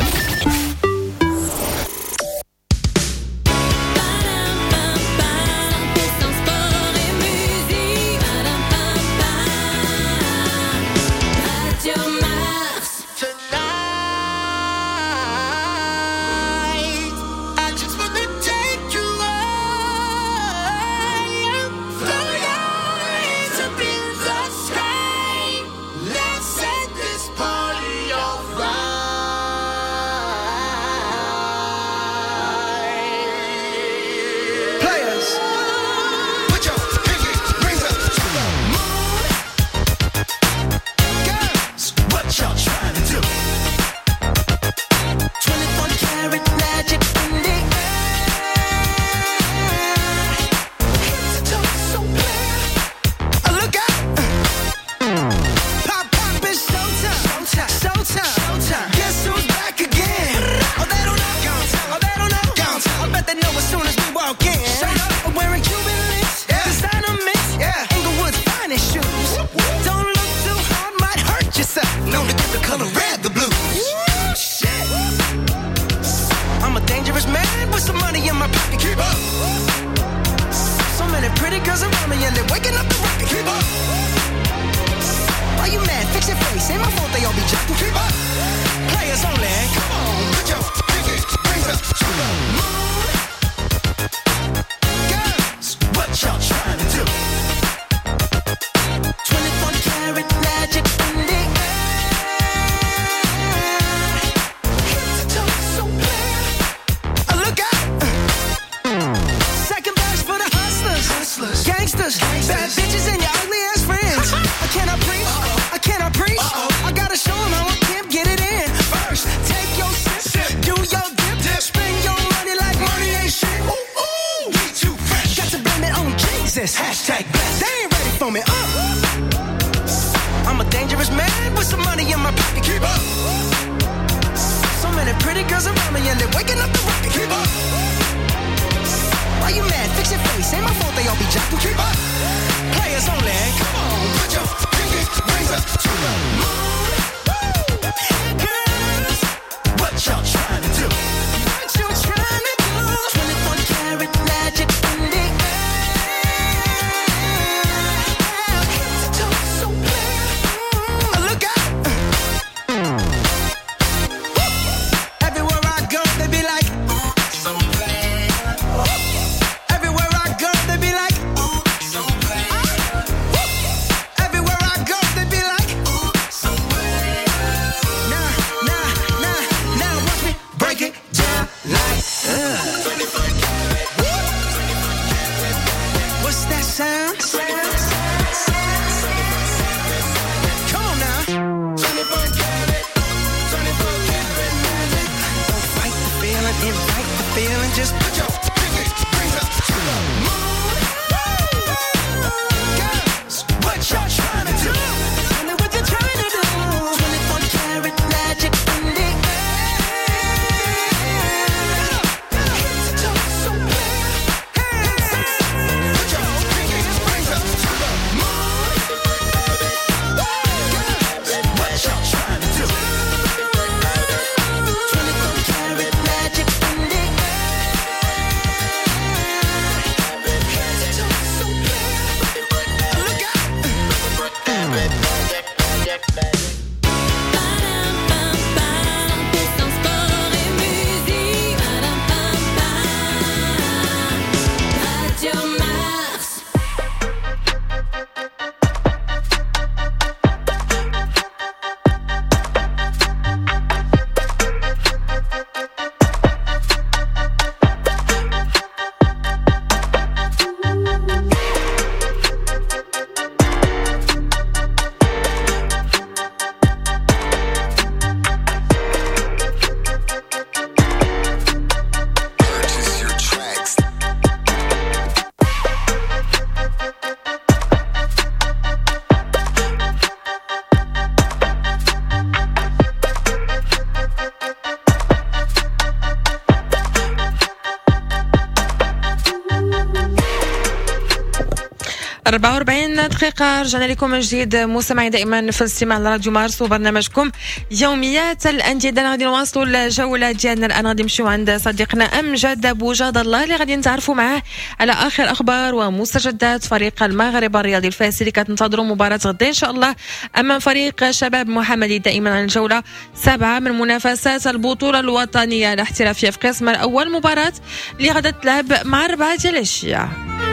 أربعة وأربعين دقيقة رجعنا لكم من جديد مستمعين دائما في الاستماع لراديو مارس وبرنامجكم يوميات الأندية. غادي نواصلوا الجولة ديالنا الآن، غادي نمشيو عند صديقنا أمجد أبو جاد الله اللي غادي نتعرفوا معاه على آخر أخبار ومستجدات فريق المغرب الرياضي الفاسي اللي كتنتظروا مباراة غدا إن شاء الله أمام فريق شباب محمدي. دائما عن الجولة سبعة من منافسات البطولة الوطنية الاحترافية في قسم الأول، مباراة اللي غادي تلعب مع أربعة ديال العشية.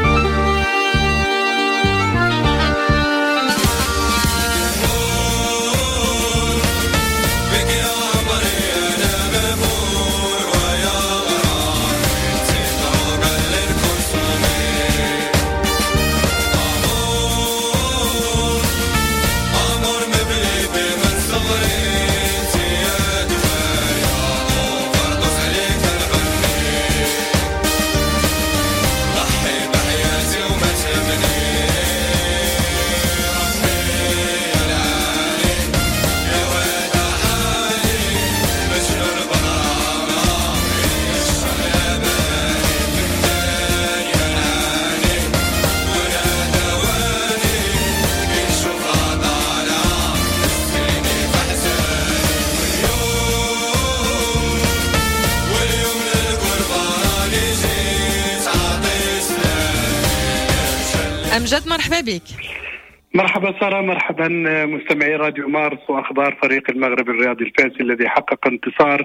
أمجد مرحبا بك. مرحبا سارة، مرحبا مستمعي راديو مارس وأخبار فريق المغرب الرياضي الفاسي الذي حقق انتصار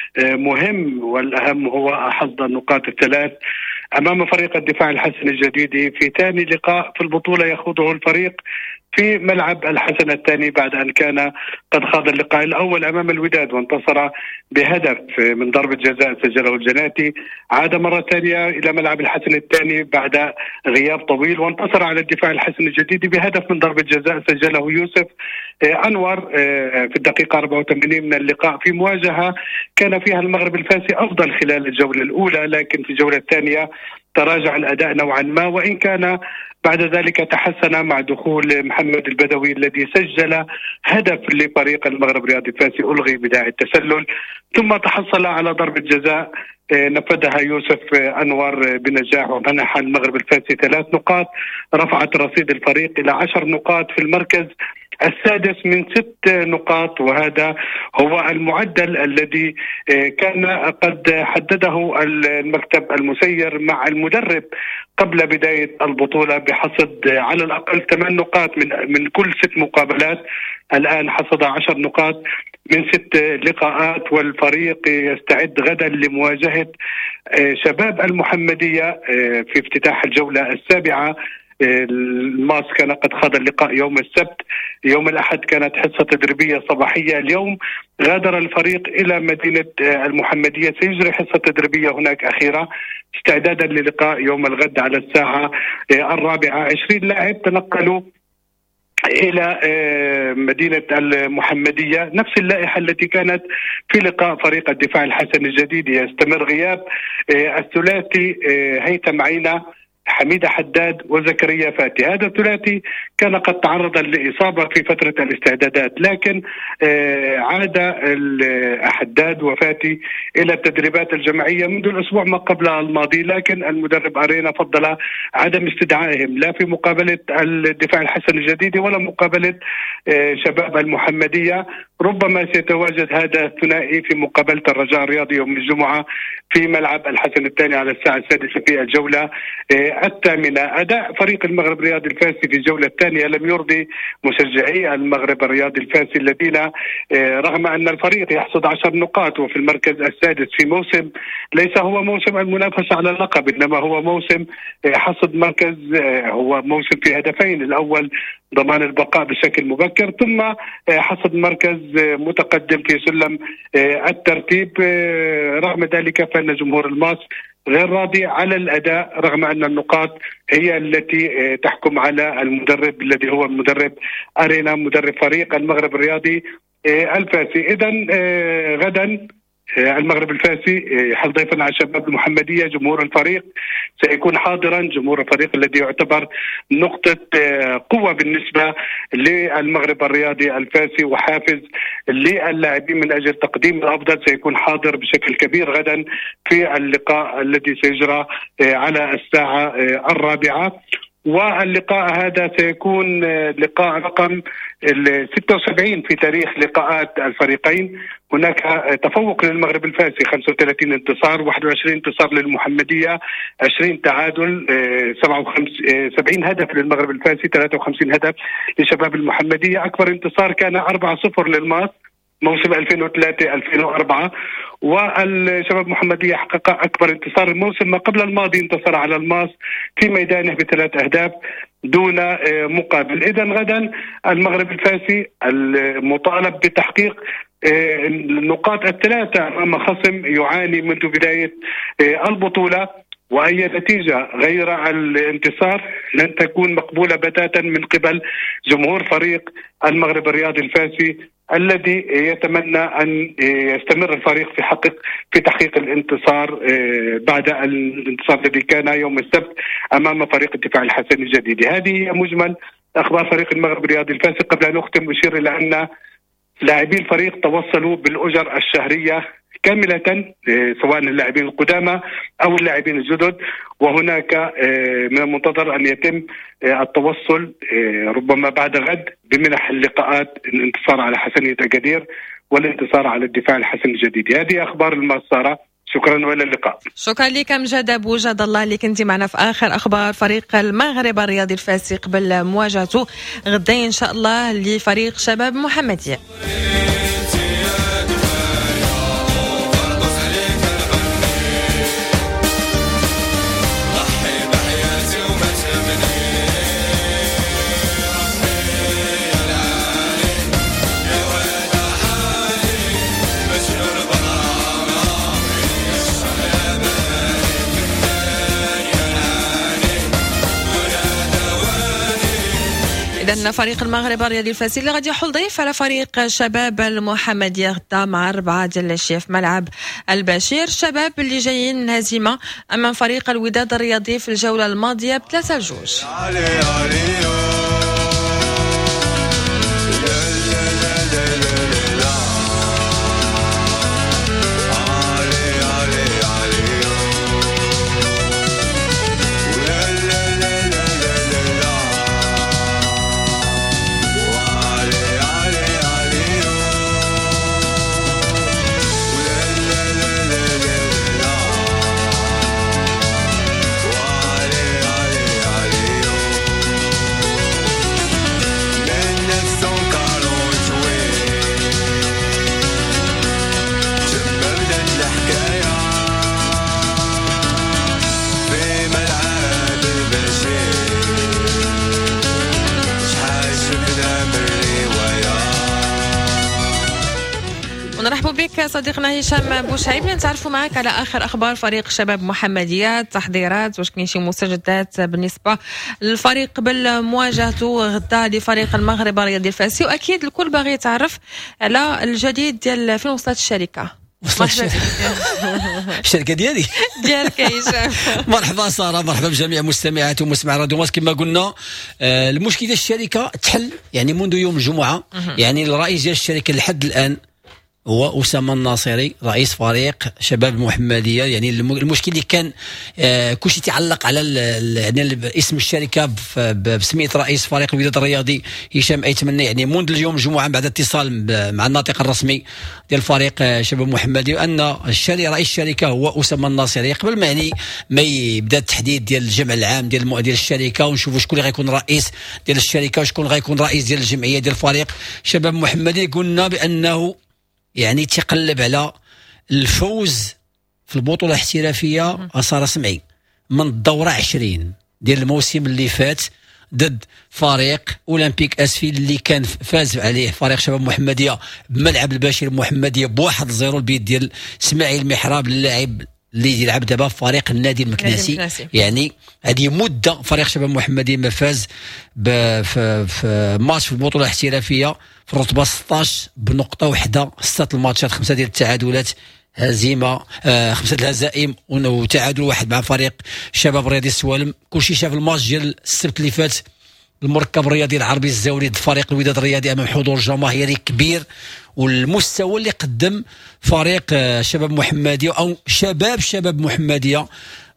مهم، والأهم هو حصد النقاط الثلاث أمام فريق الدفاع الحسن الجديدي في ثاني لقاء في البطولة يخوضه الفريق في ملعب الحسن الثاني بعد أن كان قد خاض اللقاء الأول أمام الوداد وانتصر بهدف من ضربة جزاء سجله الجناتي. عاد مرة ثانية إلى ملعب الحسن الثاني بعد غياب طويل وانتصر على الدفاع الحسن الجديدي بهدف من ضربة جزاء سجله يوسف أنور في الدقيقة أربعة وثمانين من اللقاء، في مواجهة كان فيها المغرب الفاسي أفضل خلال الجولة الأولى، لكن في الجولة الثانية تراجع الأداء نوعا ما، وإن كان بعد ذلك تحسن مع دخول محمد البدوي الذي سجل هدف لفريق المغرب الرياضي الفاسي ألغي بداعي التسلل، ثم تحصل على ضربة جزاء نفذها يوسف أنور بنجاح ومنح المغرب الفاسي ثلاث نقاط، رفعت رصيد الفريق إلى عشر نقاط في المركز السادس من ست نقاط، وهذا هو المعدل الذي كان قد حدده المكتب المسير مع المدرب قبل بداية البطولة بحصد على الأقل ثمان نقاط من من كل ست مقابلات. الآن حصد عشر نقاط من ست لقاءات، والفريق يستعد غدا لمواجهة شباب المحمدية في افتتاح الجولة السابعة. الماس كان قد خاض اللقاء يوم السبت، يوم الأحد كانت حصة تدريبية صباحية، اليوم غادر الفريق إلى مدينة المحمدية سيجري حصة تدريبية هناك أخيرة استعدادا للقاء يوم الغد على الساعة الرابعة. عشرين لاعب تنقلوا إلى مدينة المحمدية، نفس اللائحة التي كانت في لقاء فريق الدفاع الحسن الجديد. يستمر غياب الثلاثي هيثم عينة، حميدة حداد وزكريا فاتي. هذا الثلاثي كان قد تعرض لإصابة في فترة الاستعدادات، لكن عاد حداد وفاتي إلى التدريبات الجماعية منذ الأسبوع ما قبل الماضي، لكن المدرب أرينا فضل عدم استدعائهم لا في مقابلة الدفاع الحسن الجديد ولا مقابلة شباب المحمدية. ربما سيتواجد هذا الثنائي في مقابلة الرجاء الرياضي يوم الجمعة في ملعب الحسن الثاني على الساعة السادسة في الجولة الثامنة. أداء فريق المغرب الرياضي الفاسي في الجولة الثانية لم يرضي مشجعي المغرب الرياضي الفاسي الذين رغم أن الفريق يحصد عشر نقاط وفي المركز السادس في موسم ليس هو موسم المنافسة على اللقب، إنما هو موسم حصد مركز، هو موسم في هدفين، الأول ضمان البقاء بشكل مبكر ثم حصد مركز متقدم في سلم الترتيب. رغم ذلك فإن جمهور الماس غير راضي على الأداء رغم أن النقاط هي التي تحكم على المدرب الذي هو المدرب أرينا مدرب فريق المغرب الرياضي الفاسي. إذن غدا المغرب الفاسي يحل ضيفا على شباب المحمدية. جمهور الفريق سيكون حاضرا، جمهور الفريق الذي يعتبر نقطة قوة بالنسبة للمغرب الرياضي الفاسي وحافز للاعبين من أجل تقديم الأفضل، سيكون حاضر بشكل كبير غدا في اللقاء الذي سيجرى على الساعة الرابعة. واللقاء هذا سيكون لقاء رقم ستة وسبعين في تاريخ لقاءات الفريقين. هناك تفوق للمغرب الفاسي خمسة وثلاثين انتصار، واحد وعشرين انتصار للمحمدية، عشرين تعادل، سبعة وخمسين سبعين هدف للمغرب الفاسي، ثلاثة وخمسين هدف لشباب المحمدية. أكبر انتصار كان أربعة صفر للماس موسم ألفين وثلاثة ألفين وأربعة، والشباب المحمدية حقق أكبر انتصار الموسم ما قبل الماضي، انتصر على الماس في ميدانه بثلاث أهداف دون مقابل. إذا غدا المغرب الفاسي المطالب بتحقيق النقاط الثلاثة أمام خصم يعاني منذ بداية البطولة، وأي نتيجة غير الانتصار لن تكون مقبولة بتاتا من قبل جمهور فريق المغرب الرياضي الفاسي، الذي يتمنى أن يستمر الفريق في حقق في تحقيق الانتصار بعد الانتصار الذي كان يوم السبت أمام فريق الدفاع الحسني الجديد. هذه هي مجمل أخبار فريق المغرب الرياضي الفاسي. قبل أن أختم أشير إلى أن لاعبي الفريق توصلوا بالأجر الشهرية كاملة، سواء اللاعبين القدامى أو اللاعبين الجدد، وهناك من المنتظر أن يتم التوصل ربما بعد غد بمنح اللقاءات، الانتصار على حسنية أكادير والانتصار على الدفاع الحسني الجديد. هذه أخبار المسارة. شكرا والى اللقاء. شكرا لك مجد ابو جاد الله اللي كنتي معنا في اخر اخبار فريق المغرب الرياضي الفاسي قبل مواجهته غدا ان شاء الله لفريق شباب محمدية. إذن فريق المغرب الرياضي الفاسي اللي غادي يحل ضيف على فريق شباب المحمدية غدا مع أربعة ديال العشية في ملعب البشير. شباب اللي جايين من هزيمة أمام فريق الوداد الرياضي في الجولة الماضية بثلاثة لجوج. نرحب بك صديقنا هشام بوشعيب، نتعرفوا معك على آخر أخبار فريق شباب محمدية، تحضيرات، واش كاين شي مستجدات بالنسبة للفريق قبل مواجهته غدا لفريق المغرب الرياضي الفاسي، وأكيد الكل باغي يتعرف على الجديد ديال فين وصلت الشركة. مرحبا الشركة ديالي ديالك يا هشام. مرحبا سارة، مرحبا بجميع مستمعات ومستمعي راديو ماس. كما قلنا آه المشكلة الشركة تحل يعني منذ يوم الجمعة، يعني الرئيس ديال الشركة لحد الآن هو أسامة الناصري رئيس فريق شباب المحمدية. يعني المشكل اللي كان آه كلشي يتعلق على يعني اسم الشركة بسمية رئيس فريق الوداد الرياضي هشام أيتمنى، يعني منذ اليوم الجمعة بعد اتصال مع الناطق الرسمي ديال فريق شباب المحمدية أن الشركة رئيس الشركة هو أسامة الناصري. قبل ما يعني ما يبدا التحديد ديال الجمع العام ديال ديال الشركة ونشوفوا شكون اللي غيكون رئيس ديال الشركة وشكون غيكون رئيس ديال الجمعية ديال فريق شباب المحمدية، قلنا بأنه يعني تقلب على الفوز في البطولة الاحترافية أسارة سمعي من الدورة عشرين ديال الموسم اللي فات ضد فريق أولمبيك أسفيل اللي كان فاز عليه فريق شباب محمدية بملعب البشير محمدية بواحد زيرو البيت ديال اسماعيل المحراب اللاعب اللي يلعب دابا في فريق النادي المكناسي. يعني هذه مدة فريق شباب محمدية ما فاز في في ماتش في البطولة الاحترافية في الرتبة ستطاش بنقطة واحدة، ستة الماتشات، خمسة ديال التعادلات، هزيمة آه خمسة الهزائم وتعادل واحد مع فريق شباب رياضي السوالم. كلشي شاف الماتش ديال السبت اللي فات المركب الرياضي العربي الزاوري ضد فريق الوداد الرياضي امام حضور جماهيري كبير، والمستوى اللي قدم فريق شباب محمدية او شباب شباب محمدية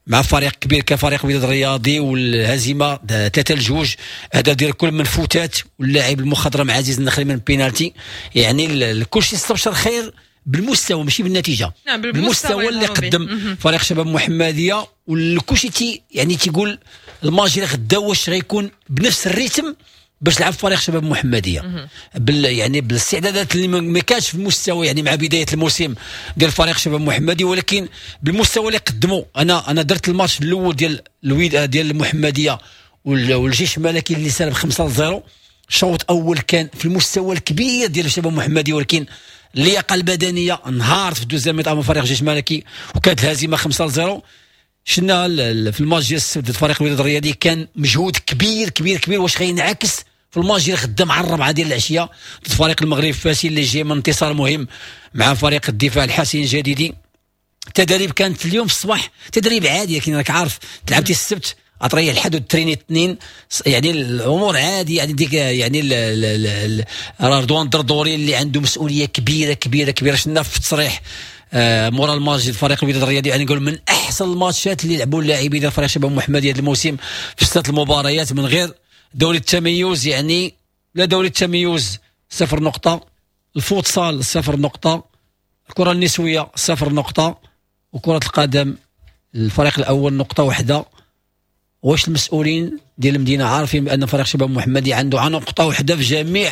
مع فريق كبير كفريق الوداد الرياضي، والهزيمه ثلاثة لجوج، هذا ديال كل من فوتات، واللاعب المخضرم عزيز النخلي من بينالتي. يعني كل شيء استبشر خير بالمستوى ماشي بالنتيجه. نعم بالمستوى اللي قدم فريق شباب محمديه، وكل شيء تي يعني تيقول الماجي غدا واش غيكون بنفس الريتم باش لعب فريق شباب محمديه بال يعني بالاستعدادات اللي ما كانش في المستوى يعني مع بدايه الموسم ديال فريق شباب محمدي، ولكن بالمستوى اللي قدموا. انا انا درت الماتش الاول ديال الوداد ديال المحمديه والجيش الملكي اللي سالب خمسة صفر. شوط اول كان في المستوى الكبير ديال شباب محمدي، ولكن اللياقه البدنيه انهارت في الدوزيام ميطا من فريق الجيش الملكي، وكانت الهزيمه خمسة صفر. شفنا في الماتش ديال السبت ضد فريق الوداد الرياضي كان مجهود كبير كبير كبير، واش غينعكس في الماتش ديال غدا مع الربعه ديال العشيه ضد فريق المغرب الفاسي اللي جاي من انتصار مهم مع فريق الدفاع الحسين الجديدي. التدريب كانت في اليوم في الصباح تدريب عادي، لكن راك عارف تلعبتي السبت اطريه الحد والتريني اثنين، يعني الامور عادي. يعني ديك يعني رضوان الدردوري اللي عنده مسؤوليه كبيره كبيره كبيره. شفنا في التصريح آه مورا الماتش ديال فريق الوداد الرياضي، يعني نقول من احسن الماتشات اللي لعبوا اللاعبين ديال فريق شباب محمديه هذا الموسم في ست المباريات من غير دوري التميز. يعني لا دوري التميز صفر نقطه، الفوتسال صفر نقطه، الكره النسويه صفر نقطه، وكره القدم الفريق الاول نقطه واحده. واش المسؤولين ديال المدينه عارفين بان فريق شباب محمدي عنده نقطه واحده في جميع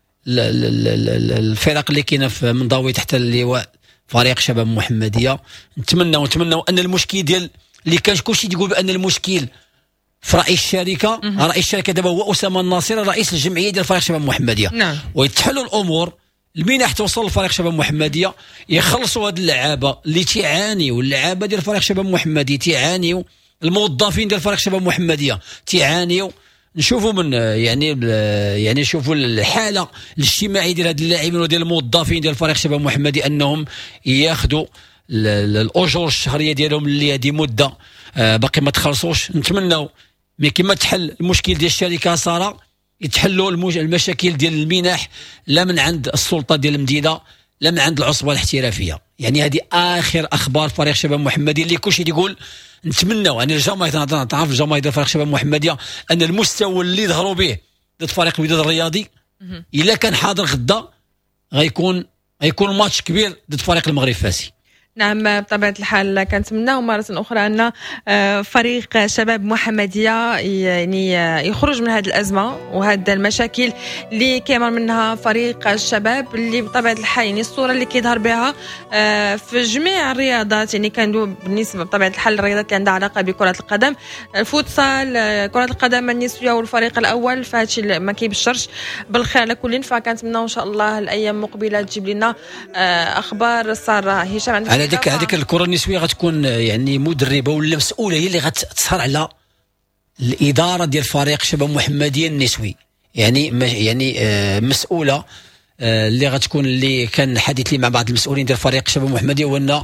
الفرق اللي كاينه في منضوي تحت اللواء فريق شباب محمديه؟ نتمنى ونتمنى ان المشكل ديال اللي كان كلشي يقول بان المشكل في رئيس الشركه، رئيس الشركه دابا هو اسامه الناصري رئيس الجمعيه ديال فريق شباب محمديه. نعم. ويتحلوا الامور، المنح توصل لفريق شباب محمديه، يخلصوا هاد اللعابه اللي تيعانيوا، اللعابه ديال فريق شباب محمديه تيعانيوا، الموظفين ديال فريق شباب محمديه تيعانيوا. نشوفوا من يعني يعني نشوفوا الحاله الاجتماعيه ديال هاد اللاعبين وديال الموظفين ديال فريق شباب محمدي انهم ياخذوا الاجور الشهريه ديالهم اللي هذه مده باقي ما تخلصوش. نتمناو مي كما تحل المشكل ديال الشركه ساره يتحلوا المشاكل ديال المنح، لا من عند السلطه ديال المدينه لا من عند العصبه الاحترافيه. يعني هذه اخر اخبار فريق شباب محمدي اللي كلشي يقول. نتمناو يعني الجماهير تعرف الجماهير ديال فريق شباب محمديه ان المستوى اللي ظهروا به ضد فريق الوداد الرياضي الا كان حاضر غدا غيكون غيكون ماتش كبير ضد فريق المغرب الفاسي. نعم بطبيعة الحال كنتمناو مرة أخرى أن فريق شباب محمدية يعني يخرج من هذه الأزمة وهذه المشاكل اللي كيمر منها فريق الشباب، اللي بطبيعة الحال يعني الصورة اللي كيظهر بها في جميع الرياضات. يعني كندوي بالنسبة بطبيعة الحال الرياضات اللي عندها علاقة بكرة القدم، الفوتسال، كرة القدم النسوية والفريق الأول، فهادشي ما كيبشرش بالخير على كلين. فكنتمناو إن شاء الله الأيام المقبلة تجيب لنا أخبار سارة. هشام عندك هذيك هذيك الكره النسويه غتكون يعني مدربه ولا مسؤوله هي اللي غتسهر على الاداره ديال فريق شباب محمديه النسوي. يعني يعني آه مسؤوله آه اللي غتكون اللي كان حديث لي مع بعض المسؤولين ديال فريق شباب محمديه، وان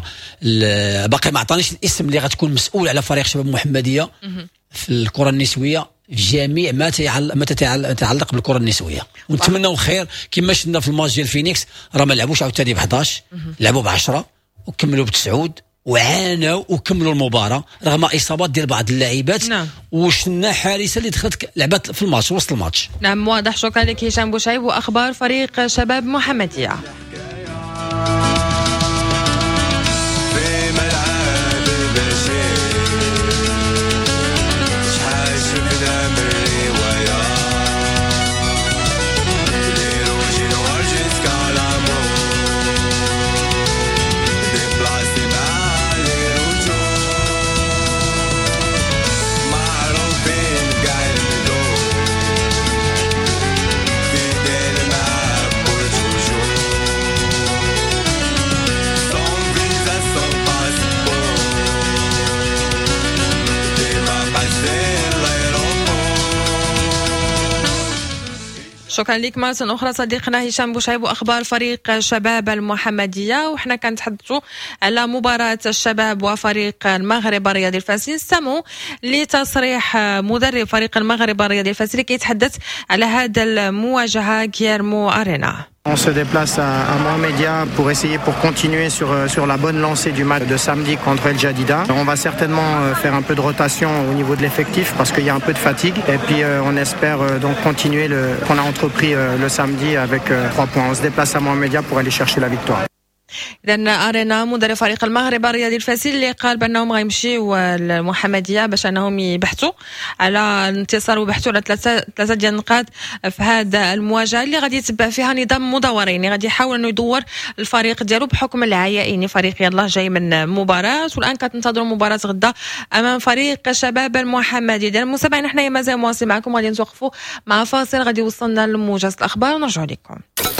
باقي ما عطانيش الاسم اللي غتكون مسؤول على فريق شباب محمديه في الكره النسويه في جميع ما تيعلق ما تتعلق بالكره النسويه. ونتمنوا خير كما شفنا في الماتش ديال فينيكس، راه ما لعبوش عاوتاني ب إحدى عشر، لعبوا ب عشرة وكملوا بتسعود وعانوا وكملوا المباراه رغم اصابات ديال بعض اللاعبات. نعم. وشنا حارسه اللي دخلت لعبات في الماتش وسط الماتش. نعم واضح. شكرا لك هشام بوشايب. واخبار فريق شباب محمديه. شكرا لك مرة أخرى صديقنا هشام بوشايب. وأخبار فريق شباب المحمدية، وإحنا كنتحدثوا على مباراة الشباب وفريق المغرب الرياضي الفاسي. نستمعوا لتصريح مدرب فريق المغرب الرياضي الفاسي كيتحدث على هذا المواجهة غيرمو أرينا. On se déplace à, à Mohamedia pour essayer pour continuer sur, sur la bonne lancée du match de samedi contre El Jadida. On va certainement faire un peu de rotation au niveau de l'effectif parce qu'il y a un peu de fatigue. Et puis on espère donc continuer le, qu'on a entrepris le samedi avec trois points. On se déplace à Mohamedia pour aller chercher la victoire. إذا أرينا مدرب فريق المغرب الرياضي الفاسي اللي قال بأنهم غيمشيو المحمدية باش أنهم يبحثوا على الانتصار ويبحثوا على ثلاثة ثلاثة ديال النقاط في هذا المواجهة اللي غادي يتبع فيها نظام مدورين. غادي يحاول أنه يدور الفريق ديالو بحكم العيائين. فريق يلاه جاي من مباراة والآن كتنتظروا مباراة غدا أمام فريق شباب المحمدية. ديال المتابعين حنايا مازال مواصلين معكم. غادي نتوقفوا مع فاصل غادي يوصلنا لموجز الأخبار ونرجعوا لكم.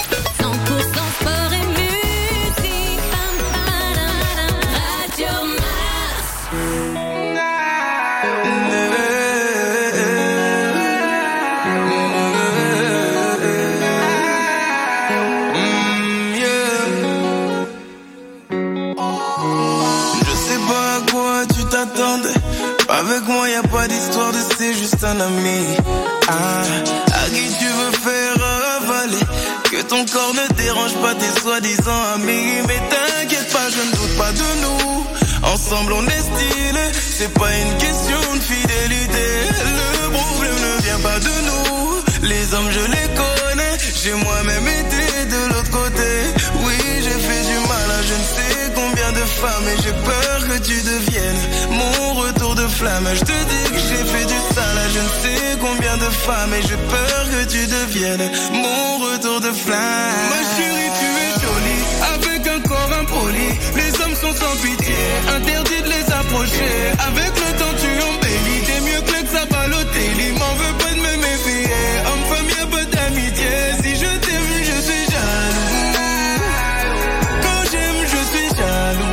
Avec moi y a pas d'histoire de c'est juste un ami. Ah, à qui tu veux faire avaler que ton corps ne dérange pas tes soi-disant amis. Mais t'inquiète pas, je ne doute pas de nous. Ensemble on est stylé, c'est pas une question de fidélité. Le problème ne vient pas de nous. Les hommes je les connais, j'ai moi-même été de l'autre côté. Oui, j'ai fait du mal à je ne sais combien de femmes et j'ai peur que tu deviennes mon retour de flamme. Je te dis que j'ai fait du sale à je ne sais combien de femmes et j'ai peur que tu deviennes mon retour de flamme. Ma chérie, tu es jolie avec un corps impoli. Les hommes sont sans pitié, interdit de les approcher. Avec le temps tu embellis, t'es mieux que l'ex à Balotelli. M'en veux pas de me méfier, homme-femme y'a pas d'amitié. Si je t'aime je suis jaloux. Quand j'aime je suis jaloux.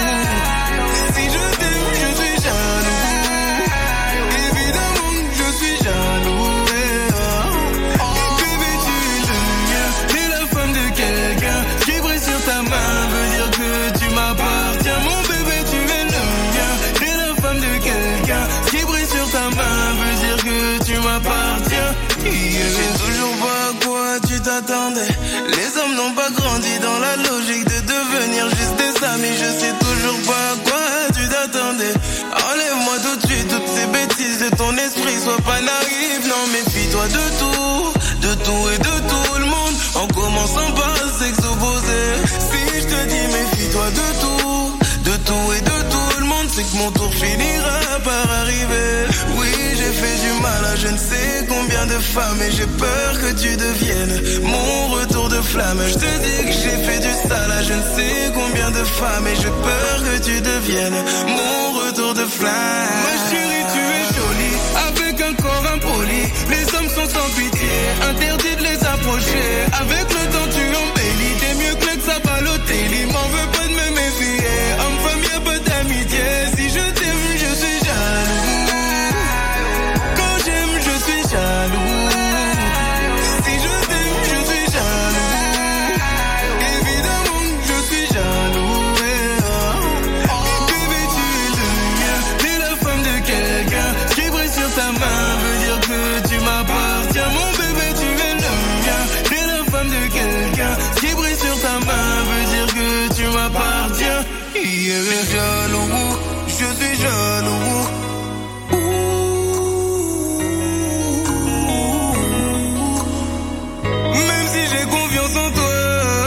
J'ai toujours pas à quoi tu t'attendais. Les hommes n'ont pas grandi dans la logique de devenir juste des amis. Je sais toujours pas à quoi tu t'attendais. Enlève-moi tout de suite toutes ces bêtises de ton esprit. Sois pas naïf, non méfie-toi de tout. De tout et de tout le monde. En commençant par s'exopposer. Si je te dis méfie-toi de tout. De tout et de tout le monde. C'est que mon tour finira par arriver. Oui, j'ai fait du mal à je ne sais combien de femmes et j'ai peur que tu deviennes mon retour de flamme. Je te dis que j'ai fait du sale à je ne sais combien de femmes et j'ai peur que tu deviennes mon retour de flamme. Ma chérie, tu es jolie avec un corps impoli. Les hommes sont sans pitié, interdit de les approcher. Avec le temps tu embellis, t'es mieux que l'ex à Balotelli. M'en veux pas de me méfier, homme-femme y'a pas d'amitié. Si je t'aime je suis jaloux. Quand j'aime je suis jaloux. Si je t'aime je suis jaloux. Évidemment je suis jaloux. Bébé tu es le mien, t'es la femme de quelqu'un. Qui brille sur ta main veut dire que tu m'appartiens. Mon bébé tu es le mien, t'es la femme de quelqu'un. Qui brille sur ta main veut dire que tu m'appartiens. Il est jaloux, je suis jaloux. Même si j'ai confiance en toi.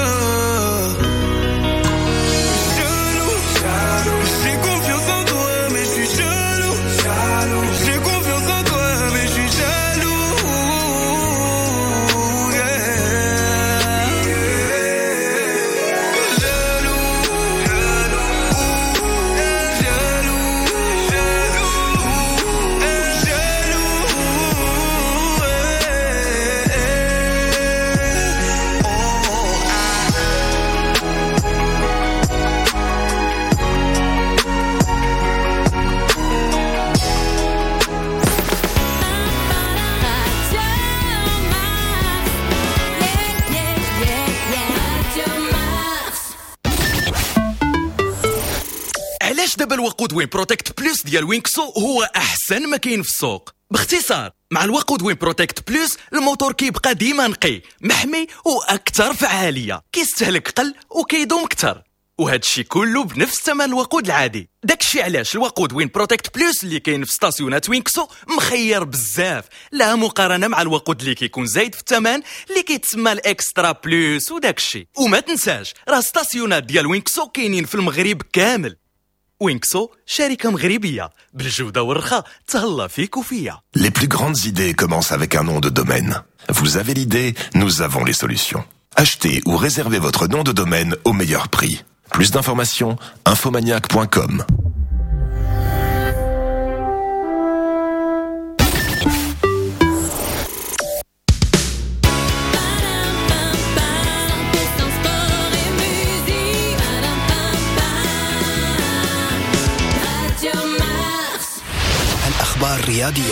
Jaloux, jaloux. J'ai confiance en toi, mais je suis jaloux. Jaloux. J'ai confiance en toi, mais je suis jaloux. Yeah. Jaloux, علاش دابا الوقود وين بروتكت بلس ديال وينكسو هو احسن ما كاين في السوق؟ باختصار مع الوقود وين بروتكت بلس الموتور كيبقى ديما نقي محمي واكثر فعاليه، كيستهلك قل وكيدوم اكثر، وهذا الشيء كله بنفس ثمن الوقود العادي. داكشي علاش الوقود وين بروتكت بلس اللي كاين في ستاسيونات وينكسو مخير بزاف، لا مقارنه مع الوقود اللي كيكون زايد في الثمن اللي كيتسمى الاكسترا بلس وداكشي. وما تنساش راه ستاسيونات ديال وينكسو كاينين في المغرب كامل. وينكسو شركة مغربية بالجودة والرخاء تهلا فيك وفيا. Les plus grandes idées commencent avec un nom de domaine. Vous avez l'idée, nous avons les solutions. Achetez ou réservez votre nom de domaine au meilleur prix. Plus d'informations, infomaniac point com. الأخبار الرياضية.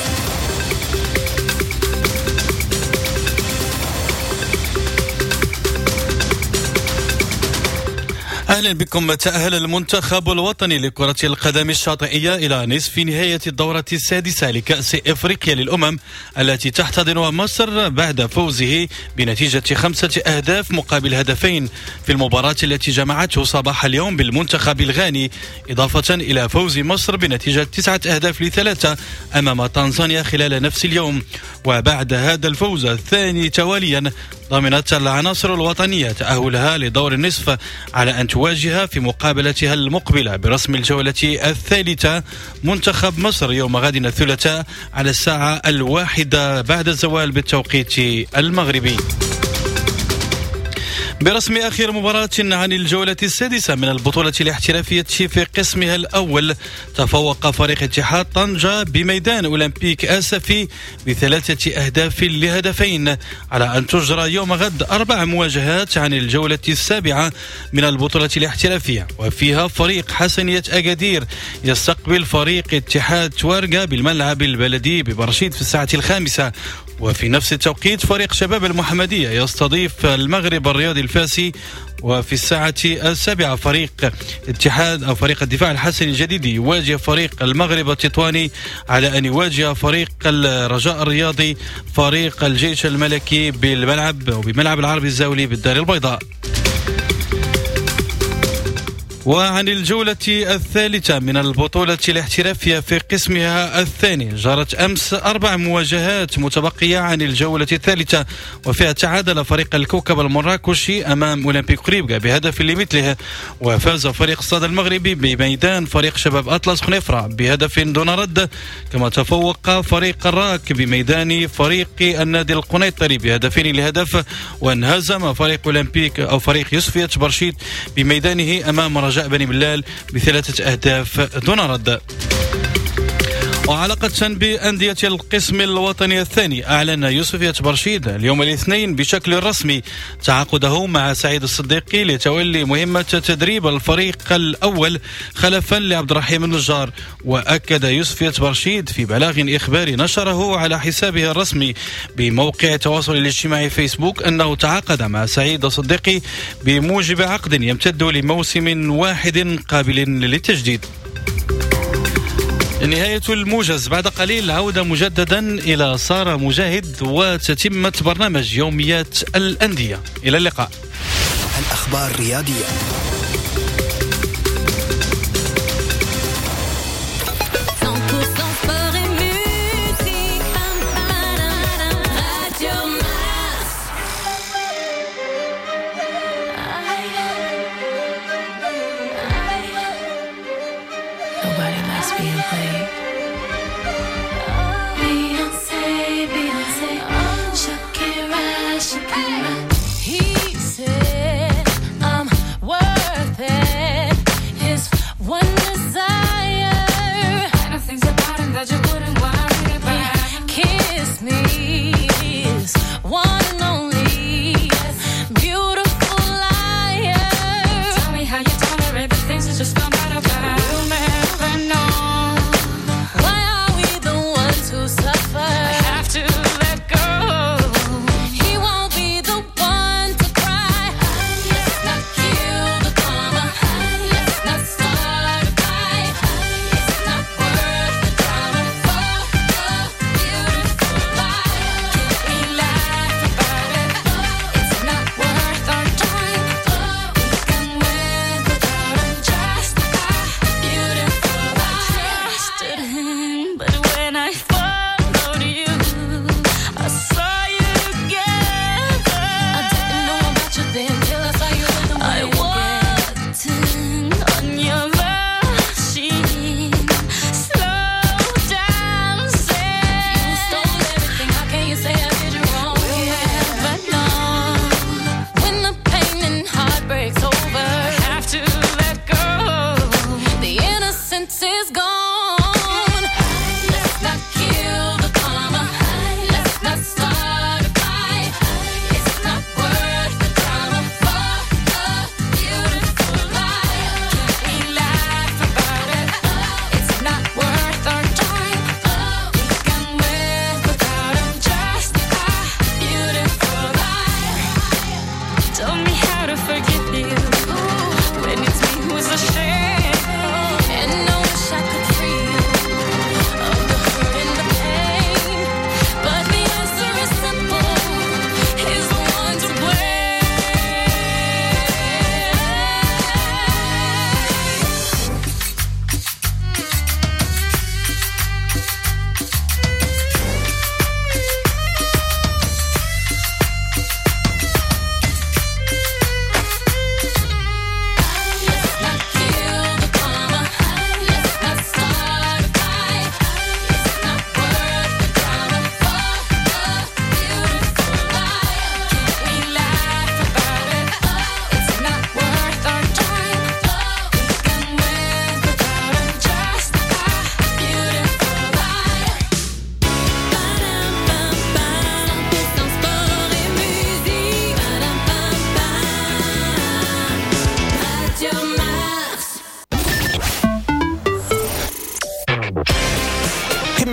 أهلا بكم. تأهل المنتخب الوطني لكرة القدم الشاطئية إلى نصف نهاية الدورة السادسة لكأس إفريقيا للأمم التي تحتضنها مصر بعد فوزه بنتيجة خمسة أهداف مقابل هدفين في المباراة التي جمعته صباح اليوم بالمنتخب الغاني، إضافة إلى فوز مصر بنتيجة تسعة أهداف لثلاثة أمام تنزانيا خلال نفس اليوم. وبعد هذا الفوز الثاني تواليا ضمنت العناصر الوطنية تأهلها لدور النصف على أن تواجه في مقابلتها المقبلة برسم الجولة الثالثة منتخب مصر يوم غد الثلاثاء على الساعة الواحدة بعد الزوال بالتوقيت المغربي. برسم آخر مباراة عن الجولة السادسة من البطولة الاحترافية في قسمها الأول، تفوق فريق اتحاد طنجة بميدان أولمبيك آسفي بثلاثة أهداف لهدفين على أن تجرى يوم غد أربع مواجهات عن الجولة السابعة من البطولة الاحترافية، وفيها فريق حسنية أكادير يستقبل فريق اتحاد توارقة بالملعب البلدي ببرشيد في الساعة الخامسة. وفي نفس التوقيت فريق شباب المحمدية يستضيف المغرب الرياضي الفاسي، وفي الساعة السابعة فريق اتحاد أو فريق الدفاع الحسني الجديد يواجه فريق المغرب التطواني على أن يواجه فريق الرجاء الرياضي فريق الجيش الملكي بالملعب أو بملعب العربي الزاولي بالدار البيضاء. وعن الجولة الثالثة من البطولة الاحترافية في قسمها الثاني، جرت أمس أربع مواجهات متبقية عن الجولة الثالثة، وفيها تعادل فريق الكوكب المراكشي أمام أولمبيك قريبكا بهدف لمثله، وفاز فريق الصاد المغربي بميدان فريق شباب أطلس خنيفرة بهدف دون رد، كما تفوق فريق الراك بميدان فريق النادي القنيطري بهدفين لهدف، وانهزم فريق أولمبيك أو فريق يوسفية برشيد بميدانه أمام رجاء بني بلال بثلاثة أهداف دون رد. وعلاقة بأندية القسم الوطني الثاني، أعلن يوسفية برشيد اليوم الاثنين بشكل رسمي تعاقده مع سعيد الصديقي لتولي مهمة تدريب الفريق الأول خلفا لعبد الرحيم النجار. وأكد يوسفية برشيد في بلاغ إخباري نشره على حسابه الرسمي بموقع التواصل الاجتماعي فيسبوك أنه تعاقد مع سعيد الصديقي بموجب عقد يمتد لموسم واحد قابل للتجديد. نهاية الموجز، بعد قليل عودة مجددا إلى سارة مجاهد وتتمة برنامج يوميات الأندية. إلى اللقاء. الأخبار الرياضية.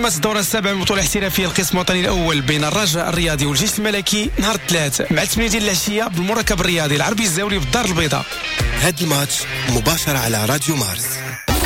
تمت الدورة السابعة من البطولة الاحترافية القسم الوطني الأول بين الرجاء الرياضي والجيش الملكي نهار الثلاث مع ثمانية ديال العشية بالمركب الرياضي العربي الزاولي بالدار البيضاء. هذا الماتش مباشرة على راديو مارس.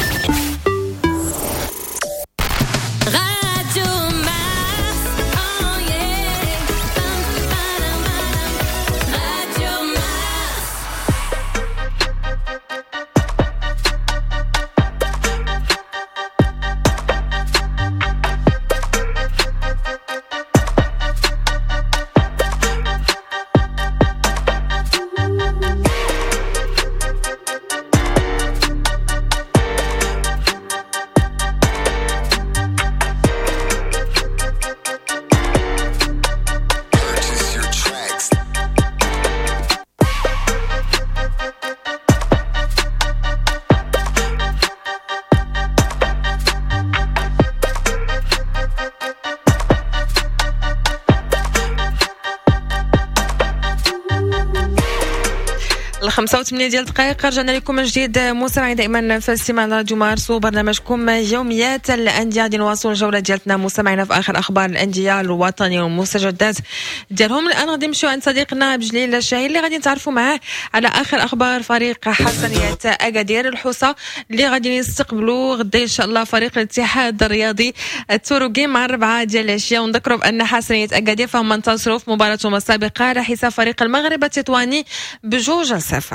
خمسة وثمانين ديال الدقائق رجعنا لكم من جديد مستمعين دائما في استماع راديو مارس وبرنامجكم يوميات الأندية. غادي نواصلوا الجولة ديالتنا مستمعينا في آخر أخبار الأندية الوطنية والمستجدات ديالهم. الآن غادي نمشيو عند صديقنا بجليل الشاهي اللي غادي نتعرفوا معاه على آخر أخبار فريق حسنية أكادير الحوسة اللي غادي يستقبلوا غدا إن شاء الله فريق الاتحاد الرياضي التوروكي مع الربعة ديال العشية. ونذكروا بأن حسنية أكادير فهم انتصروا في مباراتهم السابقة على حساب فريق المغرب التطواني بجوج صفر.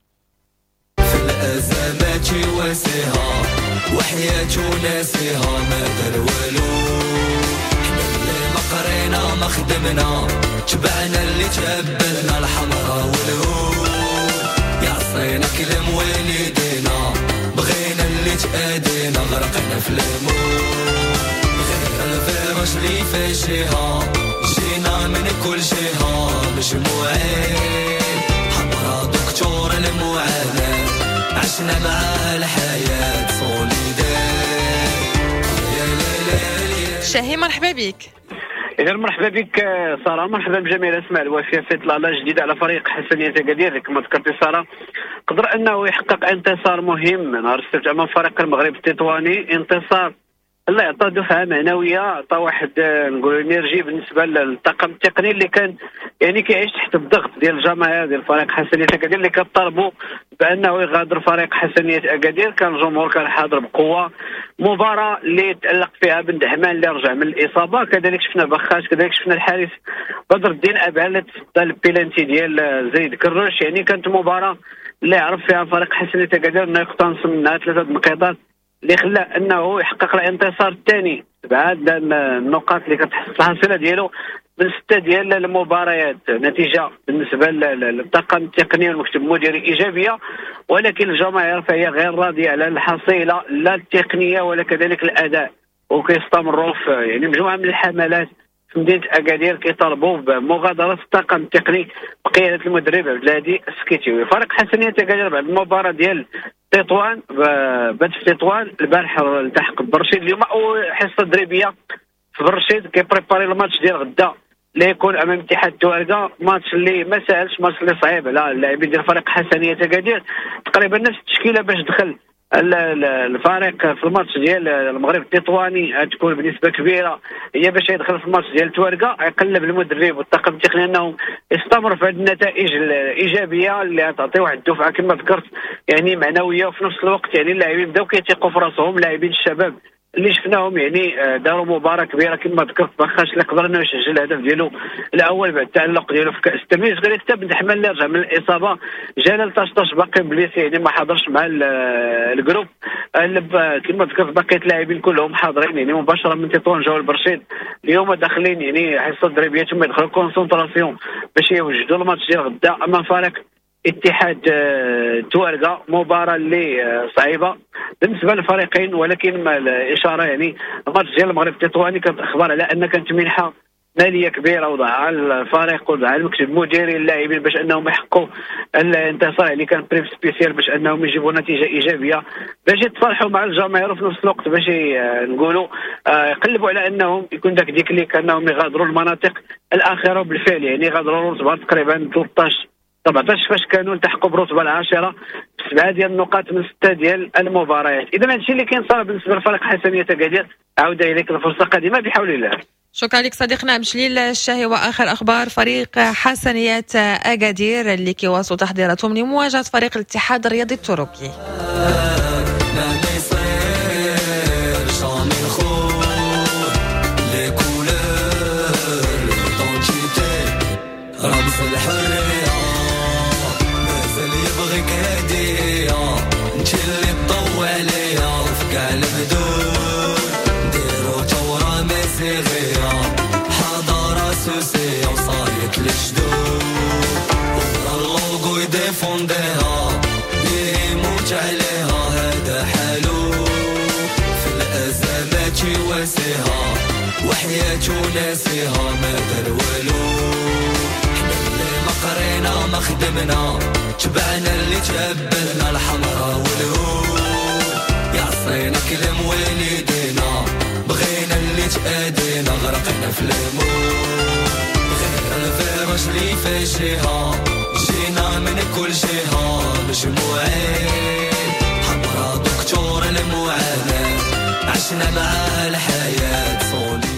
في الأزمات واسها وحياته ناسها ما دار والو حنا اللي ما قرينا ما خدمنا تبعنا اللي تقبلنا الحمراء والهود يا عصينا كلام والدينا بغينا اللي تأدينا غرقنا في الموت غير الفراش اللي فاشيها جينا من كل جهة مجموعين دكتور المعاناة عشنا مع الحياة صوليدار يا ليلى. شاهي مرحبا بك. إذا مرحبا بك سارة، مرحبا بجميع الأسماء الوافية في إطلالة جديدة على فريق حسنية أكادير. كما ذكرتي سارة قدر أنه يحقق انتصار مهم نهار السبت أمام فريق المغرب التطواني، انتصار الله يعطى دفعه معنويه، عطى واحد نقول انرجي بالنسبه للطاقم التقني اللي كان يعني كيعيش تحت الضغط ديال الجماهير ديال فريق حسنيه اكادير اللي كطالبوا بانه يغادر فريق حسنيه اكادير. كان الجمهور كان حاضر بقوه، مباراه اللي تالق فيها بن دحمان اللي رجع من الاصابه، كذلك شفنا بخاش، كذلك شفنا الحارس بدر الدين ابعال اللي تصدى البيلانتي ديال زيد كروش. يعني كانت مباراه اللي عرف فيها فريق حسنيه اكادير انه يقتنص منها ثلاثه نقاطات اللي خلى انه يحقق الانتصار الثاني بعد النقاط اللي كتحصل الحاصله ديالو من سته ديال المباريات. نتيجه بالنسبه للطاقم التقني والمكتب المديري ايجابيه، ولكن الجماهير فهي غير راضيه على الحصيله لا التقنيه ولا كذلك الاداء، وكيستمروا في يعني مجموعه من الحملات في مدينه اكادير كيطالبوا بمغادره الطاقم التقني بقياده المدرب عبد الهادي السكيتيوي. فريق حسنيه اكادير بعد المباراه ديال تطوان بات في تطوان البارح التحق برشيد اليوم او حصه تدريبيه في برشيد كيبريباري الماتش ديال غدا اللي يكون امام اتحاد توارقه، ماتش اللي ما ساهلش، ماتش اللي صعيب على اللاعبين ديال فريق حسنيه اكادير. تقريبا نفس التشكيله باش دخل الفريق في الماتش ديال المغرب التطواني تكون بنسبه كبيره هي باش يدخل في الماتش ديال توارقه. يقلب المدرب والطاقم التقني انهم يستمروا في هذه النتائج الايجابيه اللي تعطي واحد الدفعه كما ذكرت يعني معنويه، وفي نفس الوقت يعني اللاعبين بداو كيثيقوا في راسهم، لاعبين الشباب اللي شفناهم يعني داروا مباراه كبيره كما ذكرت. بخاش اللي قدر انه يسجل الهدف ديالو الاول بعد التالق ديالو في كاس التمييز، غير حتى بن دحمان اللي رجع من الاصابه. جلال طشطش باقي بليسي يعني ما حضرش مع الجروب كما ذكرت، بقيه اللاعبين كلهم حاضرين يعني مباشره من تطوان جاوا البرشيد اليوم داخلين يعني حصه تدريبيه ثم يدخلوا كونسونطراسيون باش يوجدوا الماتش ديال غدا امام فريق اتحاد توارقه. مباراه اللي صعيبه بالنسبه للفريقين، ولكن الاشاره يعني الماتش ديال المغرب التطواني كانت اخبار على ان كانت منحه ماليه كبيره وضعها الفريق وضعها المكتب المديري اللاعبين باش انهم يحققوا الانتصار، يعني كان بريف سبيسيال باش انهم يجيبوا نتيجه ايجابيه باش يتفرحوا مع الجماهير، وفي نفس الوقت باش نقولوا يقلبوا على انهم يكون داك ديكليك انهم يغادروا المناطق الاخره. بالفعل يعني غادروا الرتبه تقريبا ثلاثة عشر سبعطاش فاش كانوا التحقوا بالرتبه العاشره سبعه ديال النقاط من سته ديال المباريات. اذا هذا الشيء اللي كاين صار بالنسبه لفريق حسنيه اكادير. عوده اليك الفرصه قادمه بحول الله. شكرا لك صديقنا بشليل الشاهي. واخر اخبار فريق حسنيات اكادير اللي كيواصلوا تحضيراتهم لمواجهه فريق الاتحاد الرياضي التركي. رمز الحرية مازال يبغيك هدية انت اللي تضوي عليا وفي كاع البدون نديرو ثورة مسيغية حضارة سوسية وصايت الجدود ورا اللوغو يديفونديها اللي يموت عليها هذا حالو في الأزمات يواسيها وحياته ناسيها ما دار والو قرينا ما خدمنا تبعنا اللي تقبلنا الحمراء والهود يعصينا كلام والدينا بغينا اللي تأدينا غرقنا في الموت غير الفيروس اللي فاشيها جينا من كل جهة مجموعين حمراء دكتور المعاناة عشنا معاها الحياة صولي.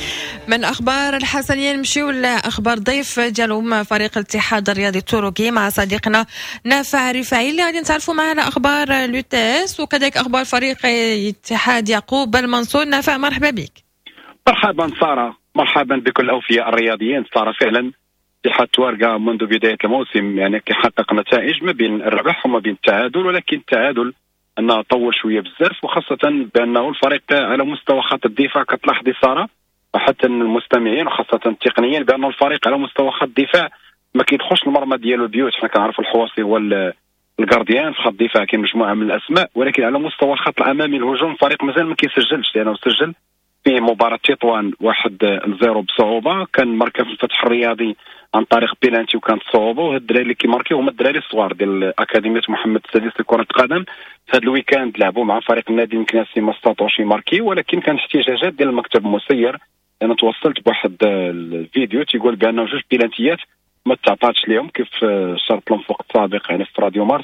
من اخبار الحسنيه نمشيو لاخبار ضيف ديالهم فريق الاتحاد الرياضي التركي مع صديقنا نافع رفاعي اللي غادي نتعرفوا معنا اخبار لو تي اس وكذلك اخبار فريق اتحاد يعقوب المنصور. نافع مرحبا بك. مرحبا ساره، مرحبا بكل الاوفياء الرياضيين. ساره فعلا اتحاد توارقه منذ بدايه الموسم يعني كيحقق نتائج ما بين الربح وما بين التعادل، ولكن التعادل انه طول شويه بزاف وخاصه بانه الفريق على مستوى خط الدفاع كتلاحظي ساره وحتى المستمعين وخاصه التقنيين بان الفريق على مستوى خط الدفاع ما كيدخلش المرمى ديالو بيوت. حنا كنعرفوا الحواصي هو الكارديان في خط الدفاع كاين مجموعه من الاسماء، ولكن على مستوى الخط الامامي الهجوم الفريق مازال ما كيسجلش لانه سجل في مباراه تطوان واحد الزيرو بصعوبه، كان ماركا في الفتح الرياضي عن طريق بيلانتي وكانت صعوبه، وهاد الدراري اللي كيماركيو هما الدراري الصغار ديال اكاديميه محمد السادس لكره القدم. هاد الويكاند لعبوا مع فريق النادي المكناسي ما استطاعوش يماركي، ولكن كان احتجاجات ديال المكتب المسير. انا توصلت بواحد الفيديو تيقول بانه جوج بيلانتيات ما تعطاتش لهم كيف شرط الانفاق السابق يعني في راديو مارس،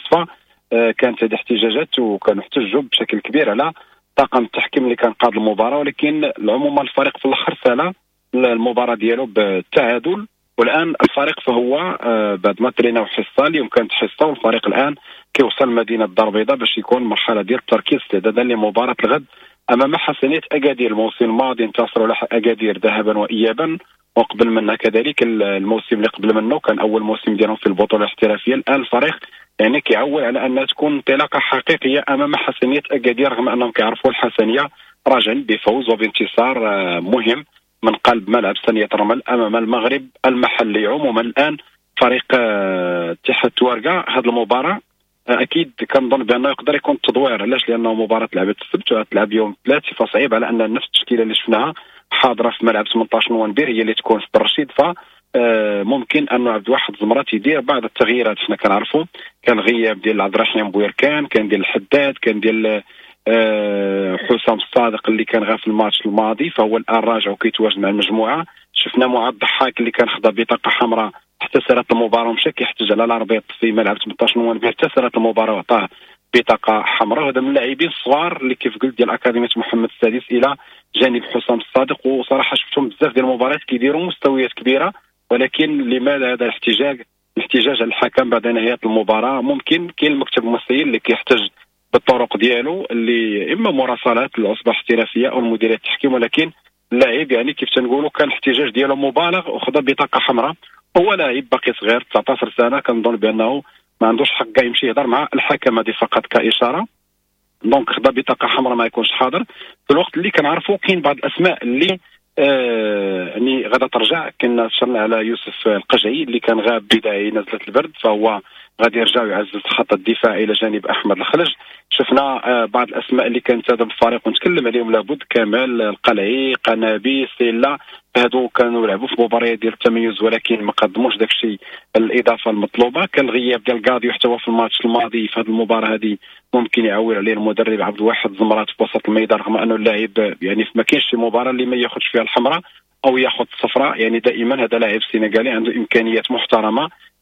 فكانت هذه احتجاجات وكانوا احتجوا بشكل كبير على طاقم التحكيم اللي كان قاد المباراه، ولكن العموم الفريق في الاخر سال المباراه ديالو بالتعادل. والان الفريق فهو بعد ما تريناو حصه اليوم كانت حصه، والفريق الان كيوصل مدينه الدار البيضاء باش يكون مرحله ديال التركيز استعدادا لمباراه الغد امام حسنيه اكادير. الموسم الماضي انتصروا على اكادير ذهابا وايابا، وقبل منها كذلك الموسم اللي قبل منه كان اول موسم ديالهم في البطوله الاحترافيه. الان الفريق يعني كيعول على انها تكون انطلاقه حقيقيه امام حسنيه اكادير، رغم انهم كيعرفوا الحسنيه راجعا بفوز وبانتصار مهم من قلب ملعب ثانيه الرمل امام المغرب المحلي. عموما الان فريق اتحاد توارقه هذه المباراه اكيد كنظن بانه يقدر يكون تدوير. علاش؟ لانه مباراه لعبت السبت وغتلعب يوم الثلاث، فصعيب على ان نفس التشكيله اللي شفناها حاضره في ملعب ثمنطاش نوفمبر هي اللي تكون في الرشيد. ف ممكن انه عبد الواحد زمرات يدير بعض التغييرات. حنا كنعرفوا كان غياب ديال عبد الرحيم بويركان، كان ديال الحداد، كان ديال حسام الصادق اللي كان غا في الماتش الماضي، فهو الان راجع وكيتواجد مع المجموعه. شفنا معاذ الضحاك اللي كان خدا بطاقه حمراء حتى سالت المباراه ومشى كيحتج على الاربيط في ملعب ثمنطاش نوفمبر حتى سالت المباراه وعطاه بطاقه حمراء. هذا من اللاعبين الصغار اللي كيف قلت ديال اكاديميه محمد السادس الى جانب حسام الصادق، وصراحه شفتهم بزاف ديال المباريات كيديروا مستويات كبيره. ولكن لماذا هذا الاحتجاج الاحتجاج على الحكم بعد نهايه المباراه؟ ممكن كاين المكتب المسير اللي كيحتج بالطرق ديالو اللي اما مراسلات العصبه الاحترافيه او المديريه التحكيم، ولكن اللاعب يعني كيف تنقولوا كان الاحتجاج ديالو مبالغ وخذ بطاقه حمراء. هو لاعب باقي صغير تسعطاش سنه، كنظن بانه ما عندوش حق يمشي يهضر مع الحكم، هذه فقط كاشاره. دونك خذ بطاقه حمراء ما يكونش حاضر. في الوقت اللي كنعرفوا كاين بعض الاسماء اللي آه يعني غادا ترجع. كنا شرنا على يوسف القجعي اللي كان غاب بدايه نزله البرد، فهو غادي يرجع ويعزز خط الدفاع الى جانب احمد الخلج. شفنا آه بعض الاسماء اللي كانت تهدم الفريق ونتكلم عليهم لابد، كمال القلعي، قنابي، سيلا، هادو كانوا لعبوا في مباريات ديال التميز ولكن ما قدموش داكشي الاضافه المطلوبه. كان الغياب ديال قاضي حتى هو في الماتش الماضي في هذه المباراه هذه ممكن يعول عليه المدرب عبد الواحد زمرات في وسط الميدان، رغم انه اللاعب يعني ما كاينش شي مباراه اللي ما ياخذش فيها الحمراء او ياخذ الصفراء. يعني دائما هذا لاعب سينغالي عنده امكانيات محترمه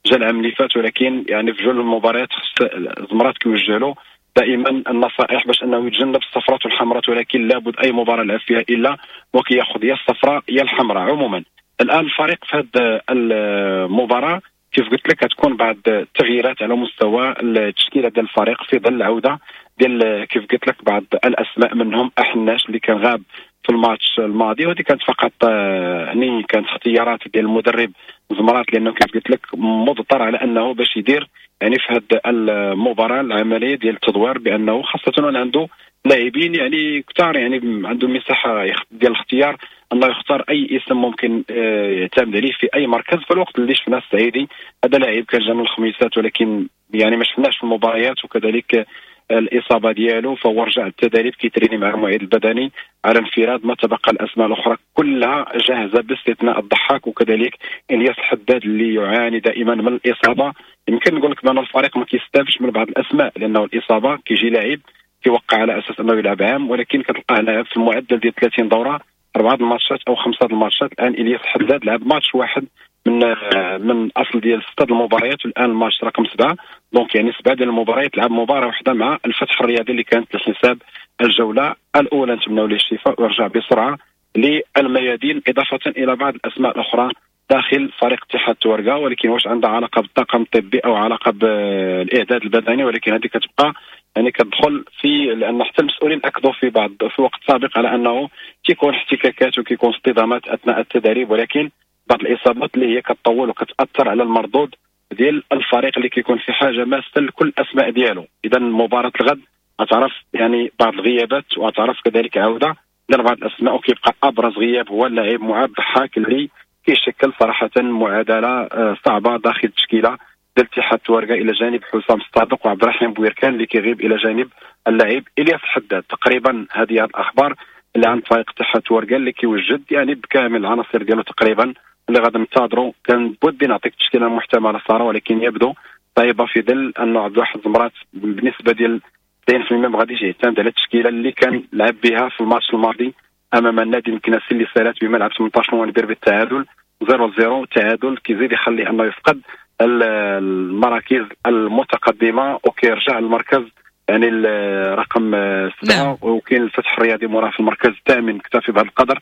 جا العام اللي فات، ولكن يعني في جل المباريات زمرات كيوجه له دائما النصائح باش انه يتجنب الصفرات والحمرات، ولكن لابد اي مباراه لعب فيها الا وكياخذ يا الصفراء يا الحمراء. عموما الان الفريق في هذه المباراه كيف قلت لك غتكون بعض التغييرات على مستوى التشكيله ديال الفريق في ظل العوده ديال كيف قلت لك بعض الاسماء، منهم احناش اللي كان غاب في الماتش الماضي، وهذه كانت فقط يعني كانت اختيارات ديال المدرب زمرات، لانه كيف قلت لك مضطر على انه باش يدير يعني في هذه المباراه العمليه ديال التدوير، بانه خاصه ان عنده لاعبين يعني كثار، يعني عنده مساحه ديال الاختيار انه يختار اي اسم ممكن يعتمد عليه في اي مركز. في الوقت اللي شفنا السعيدي هذا لاعب كان جا من الخميسات، ولكن يعني ما شفناش في المباريات، وكذلك الاصابه ديالو فهو رجع التدريب كيتريني مع المعد البدني على انفراد. ما تبقى الاسماء الاخرى كلها جاهزه باستثناء الضحاك وكذلك الياس الحداد اللي يعاني دائما من الاصابه. يمكن نقول لك بان الفريق ما كيستافدش من بعض الاسماء، لانه الاصابه كيجي لاعب كيوقع على اساس انه يلعب عام، ولكن كتلقاه لاعب في المعدل ديال ثلاثين دوره، اربعه الماتشات او خمسه الماتشات. الان الياس الحداد لعب ماتش واحد من من اصل ديال سته المباريات، والان الماتش رقم سبعه، دونك يعني سبعه ديال المباريات لعب مباراه واحده مع الفتح الرياضي اللي كانت لحساب الجوله الاولى. نتمنوا ليه الشفاء ويرجع بسرعه للميادين، اضافه الى بعض الاسماء الاخرى داخل فريق اتحاد تورقا، ولكن واش عندها علاقه بالطاقم الطبي او علاقه بالاعداد البدني، ولكن هذه كتبقى يعني كتدخل في، لان حتى المسؤولين اكدوا في بعض في وقت سابق على انه كيكون احتكاكات وكيكون اصطدامات اثناء التدريب، ولكن بعض الاصابات اللي هي كتطول وكتاثر على المردود ديال الفريق اللي كيكون في حاجه ماسه لكل الاسماء ديالو. اذا مباراه الغد غتعرف يعني بعض الغيابات، وغتعرف كذلك عوده لاربعه الاسماء، وكيبقى ابرز غياب هو اللاعب معاذ ضحاك اللي كيشكل صراحه معادله صعبه داخل التشكيله ديال اتحاد تورقا، الى جانب حسام الصادق وعبد الرحيم بويركان اللي كيغيب، الى جانب اللاعب الياس الحداد. تقريبا هذه الاخبار اللي عند فريق اتحاد تورقا اللي كيوجد يعني بكامل العناصر ديالو تقريبا اللي غادي ننتظروا. كان بودي نعطيك التشكيله المحتمله صراحه، ولكن يبدو طيبه في ظل انه عبد الواحد زمرات بالنسبه ديال تسعين بالمئة ما غاديش يعتمد على التشكيله اللي كان لعب بها في الماتش الماضي امام النادي المكناسي اللي سالت بملعب ثمانية عشر ونيدير بالتعادل صفر صفر. تعادل كيزيد يخلي انه يفقد المراكز المتقدمه وكيرجع المركز يعني الرقم سبعه، وكاين الفتح الرياضي مراه في المركز الثامن. اكتفي بهذا القدر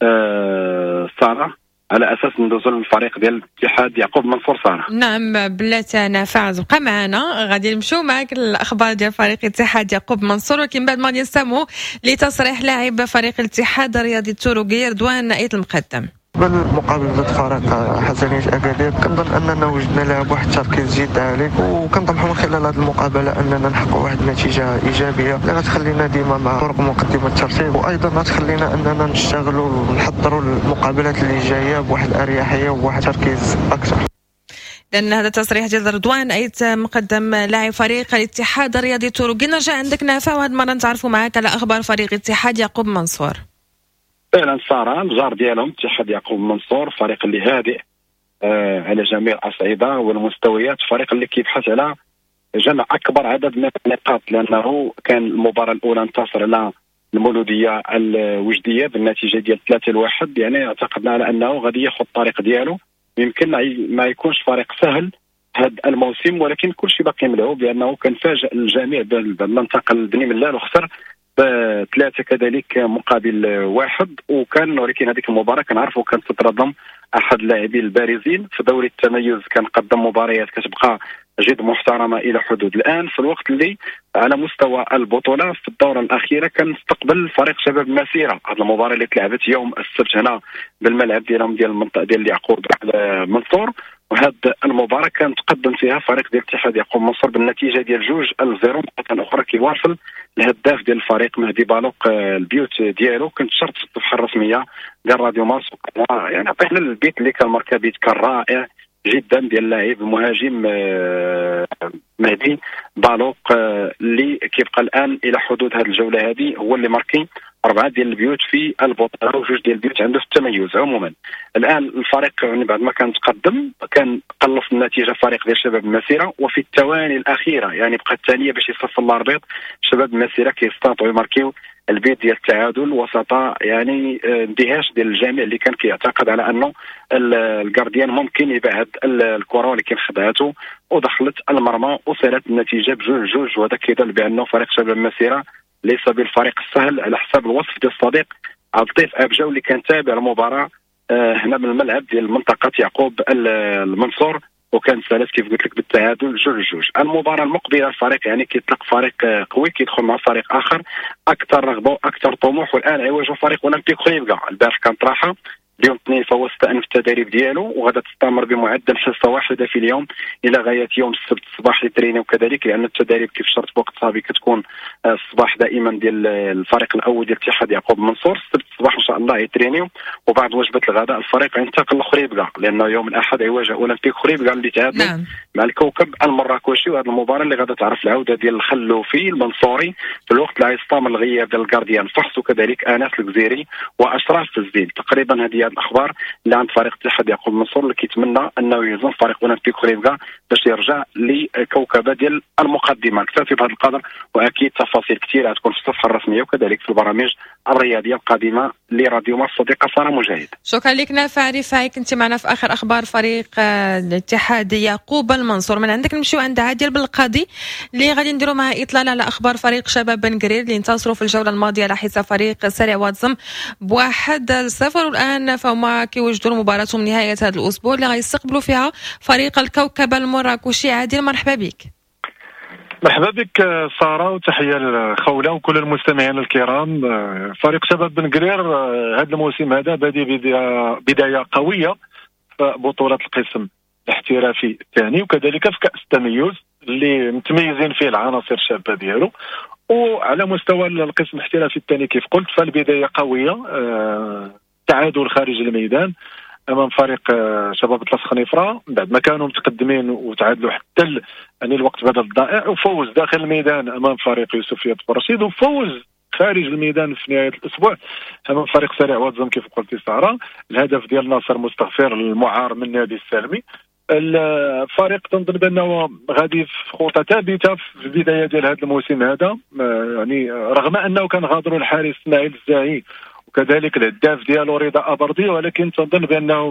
أه ساره على اساس ندوزو للفريق ديال الاتحاد يعقوب منصور. ساره نعم بلاتي نافع بقى معنا، غادي نمشيو معاك الاخبار ديال فريق الاتحاد يعقوب منصور، ولكن بعد ما نسمعوا لتصريح لاعب فريق الاتحاد الرياضي التوروغي رضوان ايت المقدم. بالمقابل ضد فريق حسنية أكادير كنظن أننا وجدنا لاعب واحد التركيز جد عالي، وكنطمحوا من خلال هذه المقابلة أننا نحقق واحد النتيجة إيجابية اللي غتخلينا ديما مع فرق مقدمة الترتيب، وأيضا غتخلينا أننا نشتغلوا ونحضروا المقابلات اللي جاية بواحد الأريحية وواحد التركيز أكثر. لأن هذا التصريح ديال رضوان أيت مقدم لاعب فريق الاتحاد الرياضي التوروغي. نرجع عندك نافع، وهذه المرة نتعرفوا معاك على أخبار فريق الاتحاد يعقوب منصور. فعلا ساره الجار ديالهم اتحاد يعقوب منصور فريق اللي هادئ آه على جميع الاصعده والمستويات، فريق اللي كيبحث على جمع اكبر عدد من النقاط، لانه كان المباراه الاولى انتصر على المولوديه الوجديه بالنتيجه ديال ثلاثة لواحد. يعني اعتقدنا على انه غادي ياخذ الطريق ديالو، يمكن ما يكونش فريق سهل هذا الموسم، ولكن كل شيء باقي ملعوب، لانه كان فاجئ الجميع بما انتقل بني ملال وخسر ثلاثة كذلك مقابل واحد. وكان ولكن هذيك المباراة كنعرفوا كانت تترضم أحد اللاعبين البارزين في دوري التميز، كان قدم مباريات كتبقى جد محترمة إلى حدود. الآن في الوقت اللي على مستوى البطولة في الدورة الأخيرة كان استقبل فريق شباب المسيرة، هذه المباراة اللي تلعبت يوم السبت هنا بالملعب ديالهم ديال المنطقة ديال يعقوب منصور، وهذه المباراة كان تقدم فيها فريق ديال الاتحاد يعقوب منصور بالنتيجة ديال جوج الزيرو. مرة أخرى كيواصل الهداف ديال الفريق مهدي بالوق البيوت ديالو، كنت شرط في الصفحة الرسمية ديال راديو مارس، يعني عطينا البيت اللي كان ماركا بيت كان رائع جدا ديال اللاعب المهاجم مهدي بالوق اللي كيبقى الان الى حدود هذه الجوله هذه هو اللي ماركي أربعة ديال البيوت في البطولة وجوج ديال البيوت عنده في التميز. عموما الآن الفريق يعني بعد ما كان تقدم كان قلص النتيجة فريق ديال شباب المسيرة، وفي الثواني الأخيرة يعني بقى الثانية باش يصفر الأربيط شباب المسيرة كيستطيعوا يماركيو البيت ديال التعادل وسط يعني اندهاش ديال الجميع اللي كان كيعتقد على انه الجارديان ممكن يبعد الكره ولكن خدعته ودخلت المرمى وصلت النتيجه بجوج جوج، وهذا كيدل بانه فريق شباب المسيره ليس بالفريق السهل على حسب الوصف ديال الصديق عبد اللطيف ابجا واللي كان تابع المباراه هنا من الملعب ديال منطقه يعقوب المنصور، وكان سالس كيف قلت لك بالتعادل جوج جوج. المباراه المقبله الفريق يعني كيطلق فريق قوي كيدخل مع فريق اخر اكثر رغبه واكثر طموح، والان عواجه فريق اولمبيك خريبكا. البارح كانت راحه اليوم اثنين فهو استأنف التدريب ديالو وغادا تستمر بمعدل حصه واحده في اليوم الى غايه يوم السبت الصباح للتريني، وكذلك لان التدريب كيف شرط بوقت صافي كتكون الصباح دائما ديال الفريق الاول ديال اتحاد يعقوب منصور. السبت الصباح ان شاء الله يترينيو وبعد وجبه الغداء الفريق ينتقل لخريبكا لانه يوم الاحد يواجه اولمبيك خريبكا اللي تعادلوا نعم. مع الكوكب المراكشي، وهذه المباراه اللي غادا تعرف العوده ديال الخلوفي المنصوري في الوقت اللي يستمر الغياب ديال الجارديان فحص وكذلك انس الجزيري واشراف الزين. تقريبا هذه الاخبار اللي عند فريق اتحاد يعقوب منصور اللي كيتمنى انه يهزم فريق اولمبيك خريبكا باش يرجع لكوكبه ديال المقدمه. نكتفي بهذا القدر، واكيد تفاصيل كثيره تكون في الصفحه الرسميه وكذلك في البرامج الرياضيه القادمه لراديو مصر. صديقه ساره مجاهد، شكرا لك. نافع رفاعي كنت معنا في اخر اخبار فريق الاتحاد يعقوب المنصور. من عندك نمشيو عند عادل بالقاضي اللي غادي نديروا معه اطلاله على اخبار فريق شباب بن قرير اللي انتصروا في الجوله الماضيه على حساب فريق سريع واتزم بواحد صفر، والان فهم كيوجدوا مباراتهم نهايه هذا الاسبوع اللي غيستقبلوا فيها فريق الكوكب المراكشي. عادل مرحبا بك. مرحبا بك ساره، وتحيه لخوله وكل المستمعين الكرام. فريق شباب بن قرير هذا الموسم هذا بادي بدايه قويه في بطوله القسم الاحترافي الثاني وكذلك في كاس التميز اللي متميزين فيه العناصر الشابه ديالو، وعلى مستوى القسم الاحترافي الثاني كيف قلت فالبدايه قويه. أه تعادل خارج الميدان امام فريق شباب طلاس خنيفره بعد ما كانوا متقدمين وتعادلوا حتى يعني الوقت بدل الضائع، وفوز داخل الميدان امام فريق يوسفيه برشيد، وفوز خارج الميدان في نهايه الاسبوع امام فريق سريع واتزم كيف قلتي ساره. الهدف ديال ناصر مستغفر المعار من نادي السالمي. الفريق تنظن بانه غادي في خطه ثابته في البدايه ديال هذا الموسم هذا، يعني رغم انه كان غادروا الحارس اسماعيل الزاهي وكذلك الهداف ديالو رضا ابردي، ولكن تنظن بانه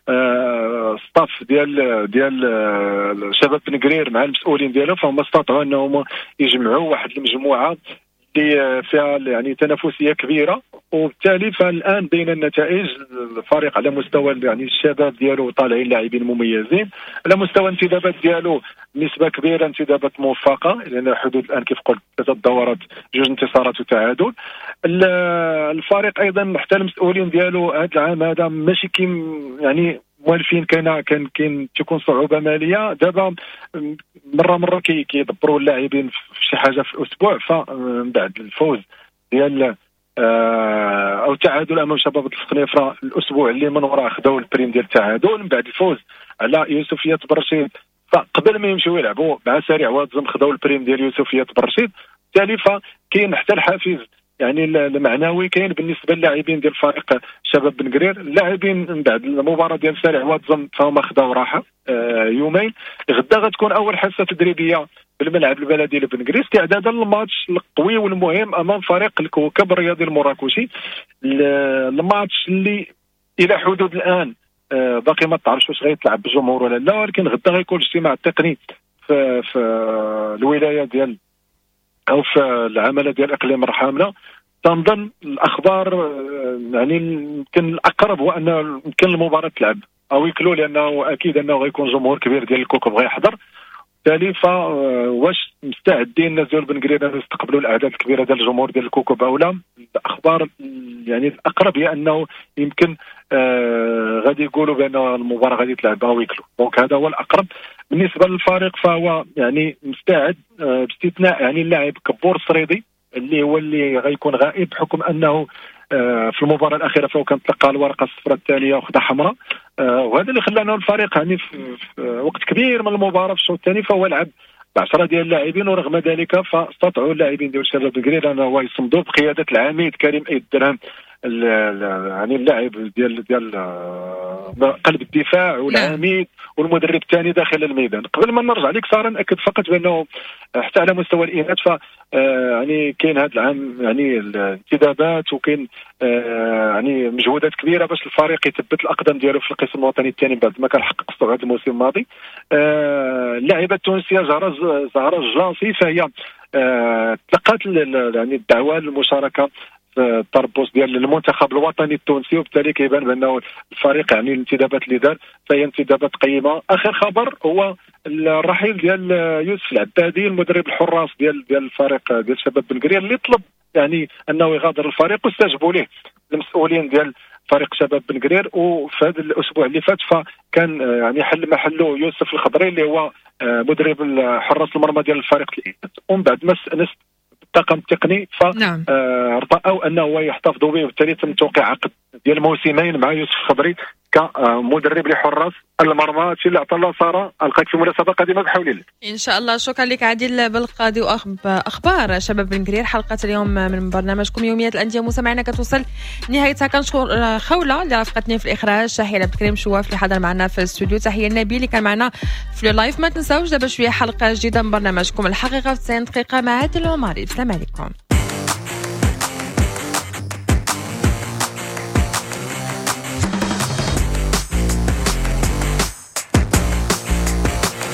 آه ستاف ديال ديال آه شباب بن قرير مع المسؤولين ديالو فهم استطاعوا انهم يجمعوا واحد المجموعه اللي فيها يعني تنافسيه كبيره، وبالتالي فالان بين النتائج الفريق على مستوى يعني الشباب ديالو طالعين لاعبين مميزين، على مستوى الانتدابات ديالو نسبه كبيره انتدابات موفقه لان حدود الان كيف قلت ثلاثه دورات جوج انتصارات وتعادل. الفريق ايضا حتى المسؤولين ديالو هذا العام هذا ماشي كيم يعني موالفين، كاين كان كاين تكون صعوبه ماليه دابا مره مره كي كيدبروا اللاعبين في شي حاجه في الاسبوع، فمن بعد الفوز ديال او التعادل امام شباب الخنيفره الاسبوع اللي من وراه خداو البريم ديال التعادل، من بعد الفوز على يوسفيه برشيد فقبل ما يمشيو يلعبوا مع سريع واتزم خداو البريم ديال يوسفيه برشيد، بالتالي فكاين حتى الحافز يعني المعنوي كاين بالنسبه للاعبين ديال فريق شباب بن قرير. اللاعبين من بعد المباراه ديال سريع واتزم فهم خداو راحه آه يومين، غدا غتكون اول حصه تدريبيه بالملعب البلدي لبن قرير استعدادا للماتش القوي والمهم امام فريق الكوكب الرياضي المراكشي. الماتش اللي الى حدود الان آه باقي ما تعرفش واش غيتلعب بالجمهور ولا لا، ولكن غدا غيكون اجتماع تقني في, في الولايه ديال او في العماله ديال اقليم الرحامله. تنظن الاخبار يعني يمكن الاقرب هو ان يمكن المباراه تلعب او يكلو لانه اكيد انه غيكون جمهور كبير ديال الكوكب غيحضر، بالتالي فواش مستعدين الناس ديال بن قرير يستقبلوا الاعداد الكبيره ديال الجمهور ديال الكوكب او لا. الاخبار يعني الاقرب هي انه يمكن آه غادي يقولوا بان المباراه غادي تلعب او يكلو، دونك هذا هو الاقرب. بالنسبه للفريق فهو يعني مستعد آه باستثناء يعني اللاعب كبور الصريدي اللي هو اللي غيكون غائب بحكم انه آه في المباراه الاخيره فهو كان تلقى الورقه الصفراء الثانيه وخدا حمراء، آه وهذا اللي خلانا الفريق يعني في, في وقت كبير من المباراه في الشوط الثاني فهو لعب عشرة ديال اللاعبين، ورغم ذلك فاستطاعوا اللاعبين ديال شباب بنقرير انه يصمدوا بقياده العميد كريم ايد درهم، يعني اللاعب ديال ديال قلب الدفاع والعميد والمدرب الثاني داخل الميدان. قبل ما نرجع لك ساره ناكد فقط بانه حتى على مستوى الاناث ف يعني كاين هذا العام يعني الانتدابات وكاين يعني مجهودات كبيره باش الفريق يثبت الاقدام ديالو في القسم الوطني الثاني بعد ما كان حقق الصعود الموسم الماضي. اللاعبه التونسيه زهره زهره الجلاصي فهي تلقات يعني الدعوه للمشاركه التربص ديال المنتخب الوطني التونسي، وبالتالي كيبان بانه الفريق يعني الانتدابات اللي دار فهي انتدابات قيمه. اخر خبر هو الرحيل ديال يوسف العبادي المدرب الحراس ديال ديال الفريق ديال شباب بنقرير اللي طلب يعني انه يغادر الفريق واستجابوا له المسؤولين ديال فريق شباب بنقرير. وفي هذا الاسبوع اللي فات فكان يعني حل محله يوسف الخضري اللي هو مدرب حراس المرمى ديال الفريق ومن بعد ما استأنس الطاقم التقني فرأوا انه يحتفظوا به، وبالتالي تم توقيع عقد ديال موسمين مع يوسف الخضري كمدرب لحراس المرمى. الشيء اللي عطى الله ساره، القاك في مناسبه قادمه بحول الله ان شاء الله. شكرا لك عادل بالقاضي. واخبار شباب بنقرير حلقه اليوم من برنامجكم يوميات الانديه مستمعينا كتوصل نهايتها. كنشكر خوله اللي رافقتني في الاخراج، تحيه لعبد الكريم شواف اللي حضر معنا في الاستوديو، تحيه النبيل اللي كان معنا في اللايف. ما تنساوش دابا شويه حلقه جديده من برنامجكم الحقيقه في تسعين دقيقه مع عادل العماري. السلام عليكم.